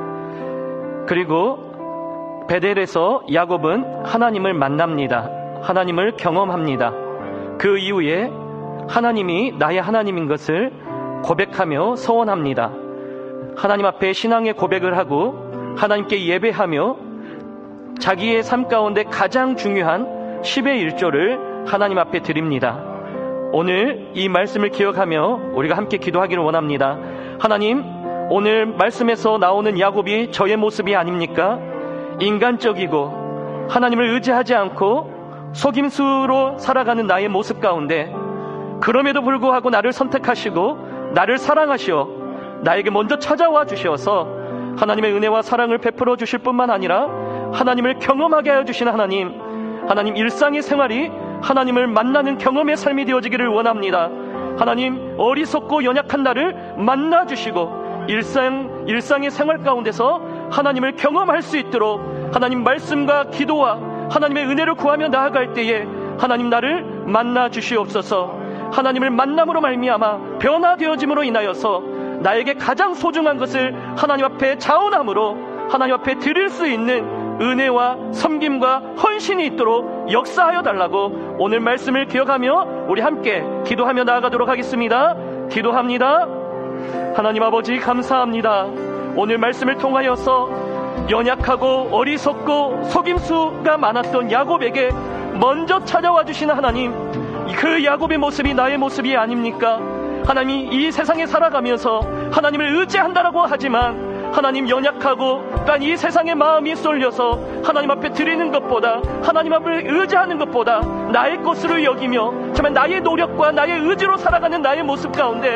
그리고 베델에서 야곱은 하나님을 만납니다. 하나님을 경험합니다. 그 이후에 하나님이 나의 하나님인 것을 고백하며 서원합니다. 하나님 앞에 신앙의 고백을 하고 하나님께 예배하며 자기의 삶 가운데 가장 중요한 10의 1조를 하나님 앞에 드립니다. 오늘 이 말씀을 기억하며 우리가 함께 기도하기를 원합니다. 하나님, 오늘 말씀에서 나오는 야곱이 저의 모습이 아닙니까? 인간적이고 하나님을 의지하지 않고 속임수로 살아가는 나의 모습 가운데 그럼에도 불구하고 나를 선택하시고 나를 사랑하시어 나에게 먼저 찾아와 주셔서 하나님의 은혜와 사랑을 베풀어 주실 뿐만 아니라 하나님을 경험하게 하여 주신 하나님 일상의 생활이 하나님을 만나는 경험의 삶이 되어지기를 원합니다. 하나님, 어리석고 연약한 나를 만나주시고 일상의 생활 가운데서 하나님을 경험할 수 있도록 하나님 말씀과 기도와 하나님의 은혜를 구하며 나아갈 때에 하나님 나를 만나주시옵소서. 하나님을 만남으로 말미암아 변화되어짐으로 인하여서 나에게 가장 소중한 것을 하나님 앞에 자원함으로 하나님 앞에 드릴 수 있는 은혜와 섬김과 헌신이 있도록 역사하여 달라고 오늘 말씀을 기억하며 우리 함께 기도하며 나아가도록 하겠습니다. 기도합니다. 하나님 아버지 감사합니다. 오늘 말씀을 통하여서 연약하고 어리석고 속임수가 많았던 야곱에게 먼저 찾아와 주시는 하나님, 그 야곱의 모습이 나의 모습이 아닙니까? 하나님이 이 세상에 살아가면서 하나님을 의지한다라고 하지만 하나님 연약하고 또한 이 세상의 마음이 쏠려서 하나님 앞에 드리는 것보다 하나님 앞을 의지하는 것보다 나의 것으로 여기며 정말 나의 노력과 나의 의지로 살아가는 나의 모습 가운데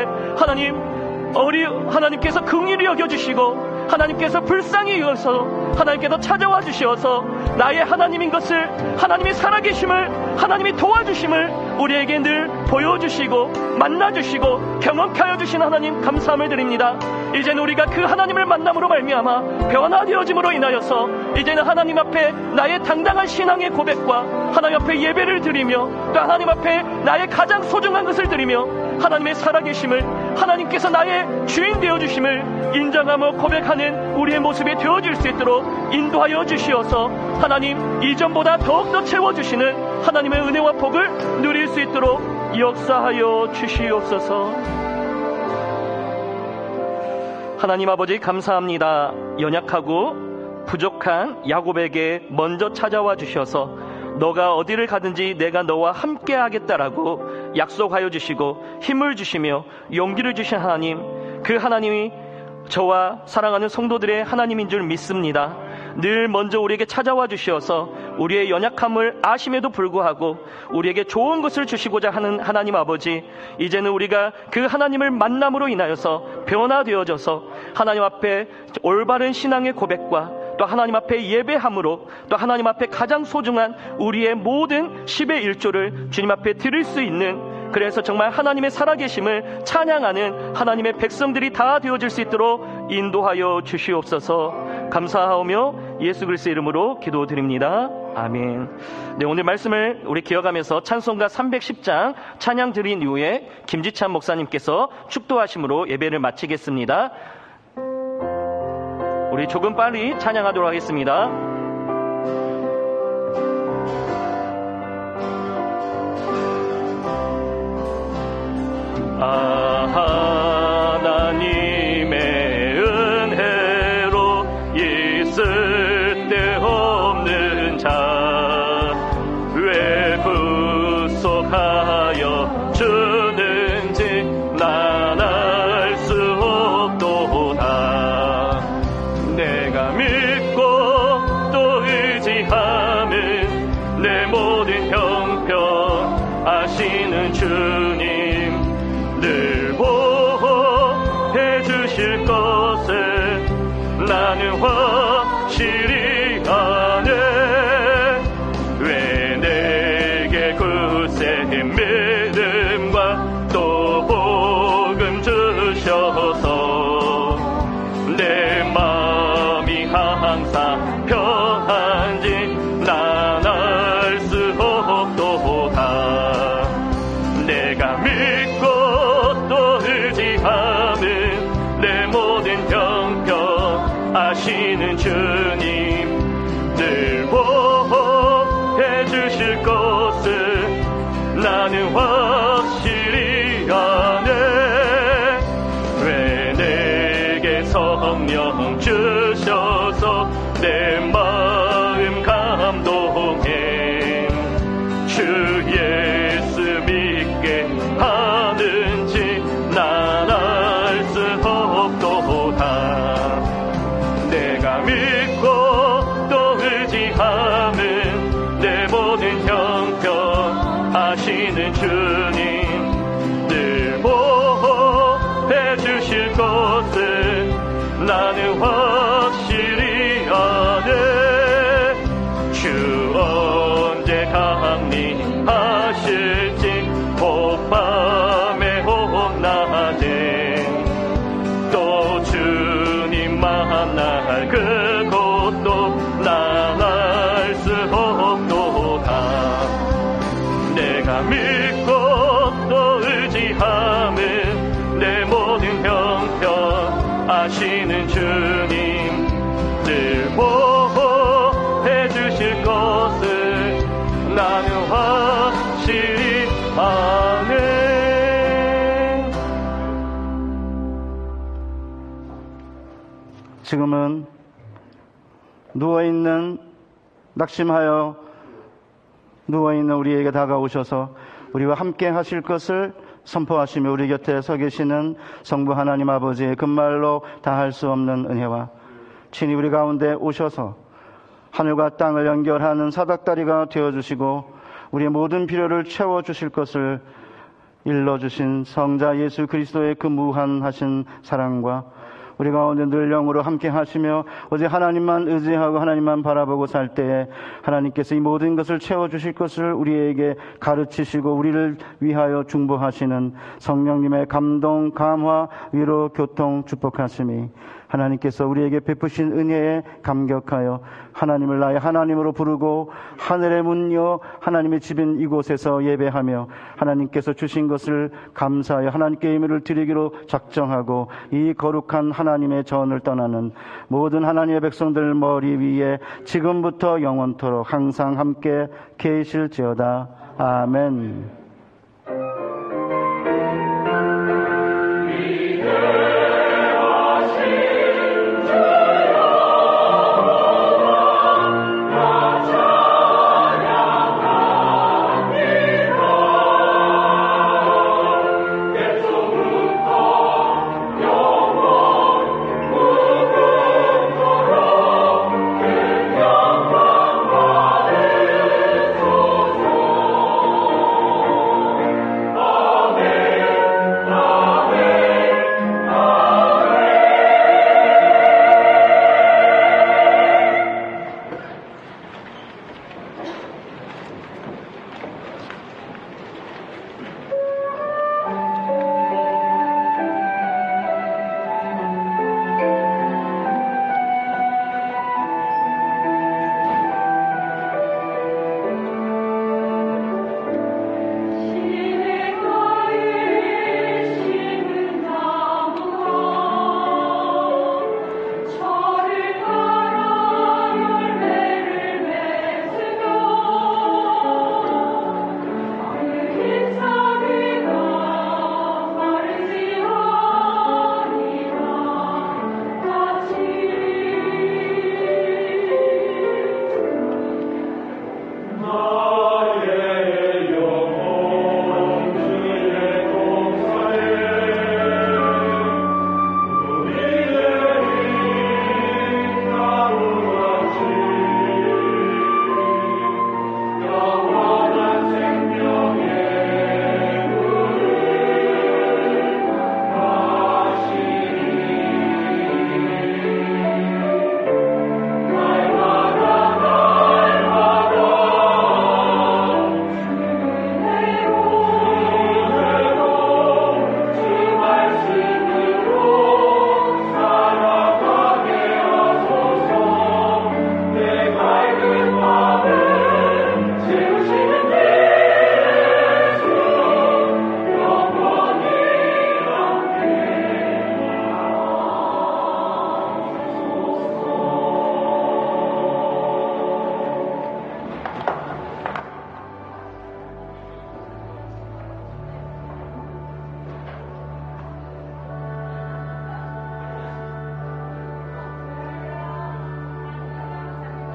하나님께서 긍휼히 여겨주시고 하나님께서 불쌍히 여겨서 하나님께서 찾아와 주시어서 나의 하나님인 것을, 하나님이 살아계심을, 하나님이 도와주심을 우리에게 늘 보여주시고 만나주시고 경험케 하여 주신 하나님 감사함을 드립니다. 이제는 우리가 그 하나님을 만남으로 말미암아 변화되어짐으로 인하여서 이제는 하나님 앞에 나의 당당한 신앙의 고백과 하나님 앞에 예배를 드리며 또 하나님 앞에 나의 가장 소중한 것을 드리며 하나님의 살아계심을, 하나님께서 나의 주인 되어주심을 인정하며 고백하는 우리의 모습이 되어질 수 있도록 인도하여 주시어서 하나님 이전보다 더욱더 채워주시는 하나님의 은혜와 복을 누릴 수 있도록 역사하여 주시옵소서. 하나님 아버지 감사합니다. 연약하고 부족한 야곱에게 먼저 찾아와 주셔서 너가 어디를 가든지 내가 너와 함께 하겠다라고 약속하여 주시고 힘을 주시며 용기를 주신 하나님, 그 하나님이 저와 사랑하는 성도들의 하나님인 줄 믿습니다. 늘 먼저 우리에게 찾아와 주시어서 우리의 연약함을 아심에도 불구하고 우리에게 좋은 것을 주시고자 하는 하나님 아버지, 이제는 우리가 그 하나님을 만남으로 인하여서 변화되어져서 하나님 앞에 올바른 신앙의 고백과 또 하나님 앞에 예배함으로 또 하나님 앞에 가장 소중한 우리의 모든 10의 1조를 주님 앞에 드릴 수 있는, 그래서 정말 하나님의 살아계심을 찬양하는 하나님의 백성들이 다 되어질 수 있도록 인도하여 주시옵소서. 감사하오며 예수 그리스도의 이름으로 기도드립니다. 아멘. 네, 오늘 말씀을 우리 기억하면서 찬송가 310장 찬양 드린 이후에 김지찬 목사님께서 축도하심으로 예배를 마치겠습니다. 우리 조금 빨리 찬양하도록 하겠습니다. 하나님의 은혜로 있을 데 없는 자 왜 구속하여 주는지 난 알 수 없도다. 내가 믿고 또 의지하는 내 모든 형편 아시는 주님 늘 보호해 주실 것을 나는 확실히 아네. 왜 내게 굳세 믿음과 또 복음 주셔서 내 마음이 항상 편한지 난 알 수 없도다. 내가 믿고 또 의지하는 내 모든 형편 아시는 주님 늘 보호해 주실 것을 나는 확실히 아네. 왜 내게 성령 주셔서 내 마음 감동해 주 예수 믿게 하는지 난 알 수 없도다. 내가 믿고 또 의지하는 내 모든 형편 아시는 주님 늘 보호해 주실 것을 나는 확실히 아네. 주 언제 강림하실지 밤에 혹 낮에 또 주님 만날 그곳도 난 알 수 없도다. 내가 믿고 또 의지하는 내 모든 형편 아시는 주님 늘 보호해 지금은 낙심하여 누워있는 우리에게 다가오셔서 우리와 함께 하실 것을 선포하시며 우리 곁에 서 계시는 성부 하나님 아버지의 금말로 다할 수 없는 은혜와 친히 우리 가운데 오셔서 하늘과 땅을 연결하는 사닥다리가 되어주시고 우리의 모든 필요를 채워주실 것을 일러주신 성자 예수 그리스도의 그 무한하신 사랑과 우리 가운데 늘 영으로 함께 하시며 오직 하나님만 의지하고 하나님만 바라보고 살 때에 하나님께서 이 모든 것을 채워주실 것을 우리에게 가르치시고 우리를 위하여 중보하시는 성령님의 감동, 감화, 위로, 교통, 축복하심이 하나님께서 우리에게 베푸신 은혜에 감격하여 하나님을 나의 하나님으로 부르고 하늘의 문 여 하나님의 집인 이곳에서 예배하며 하나님께서 주신 것을 감사하여 하나님께 예물을 드리기로 작정하고 이 거룩한 하나님의 전을 떠나는 모든 하나님의 백성들 머리 위에 지금부터 영원토록 항상 함께 계실지어다. 아멘.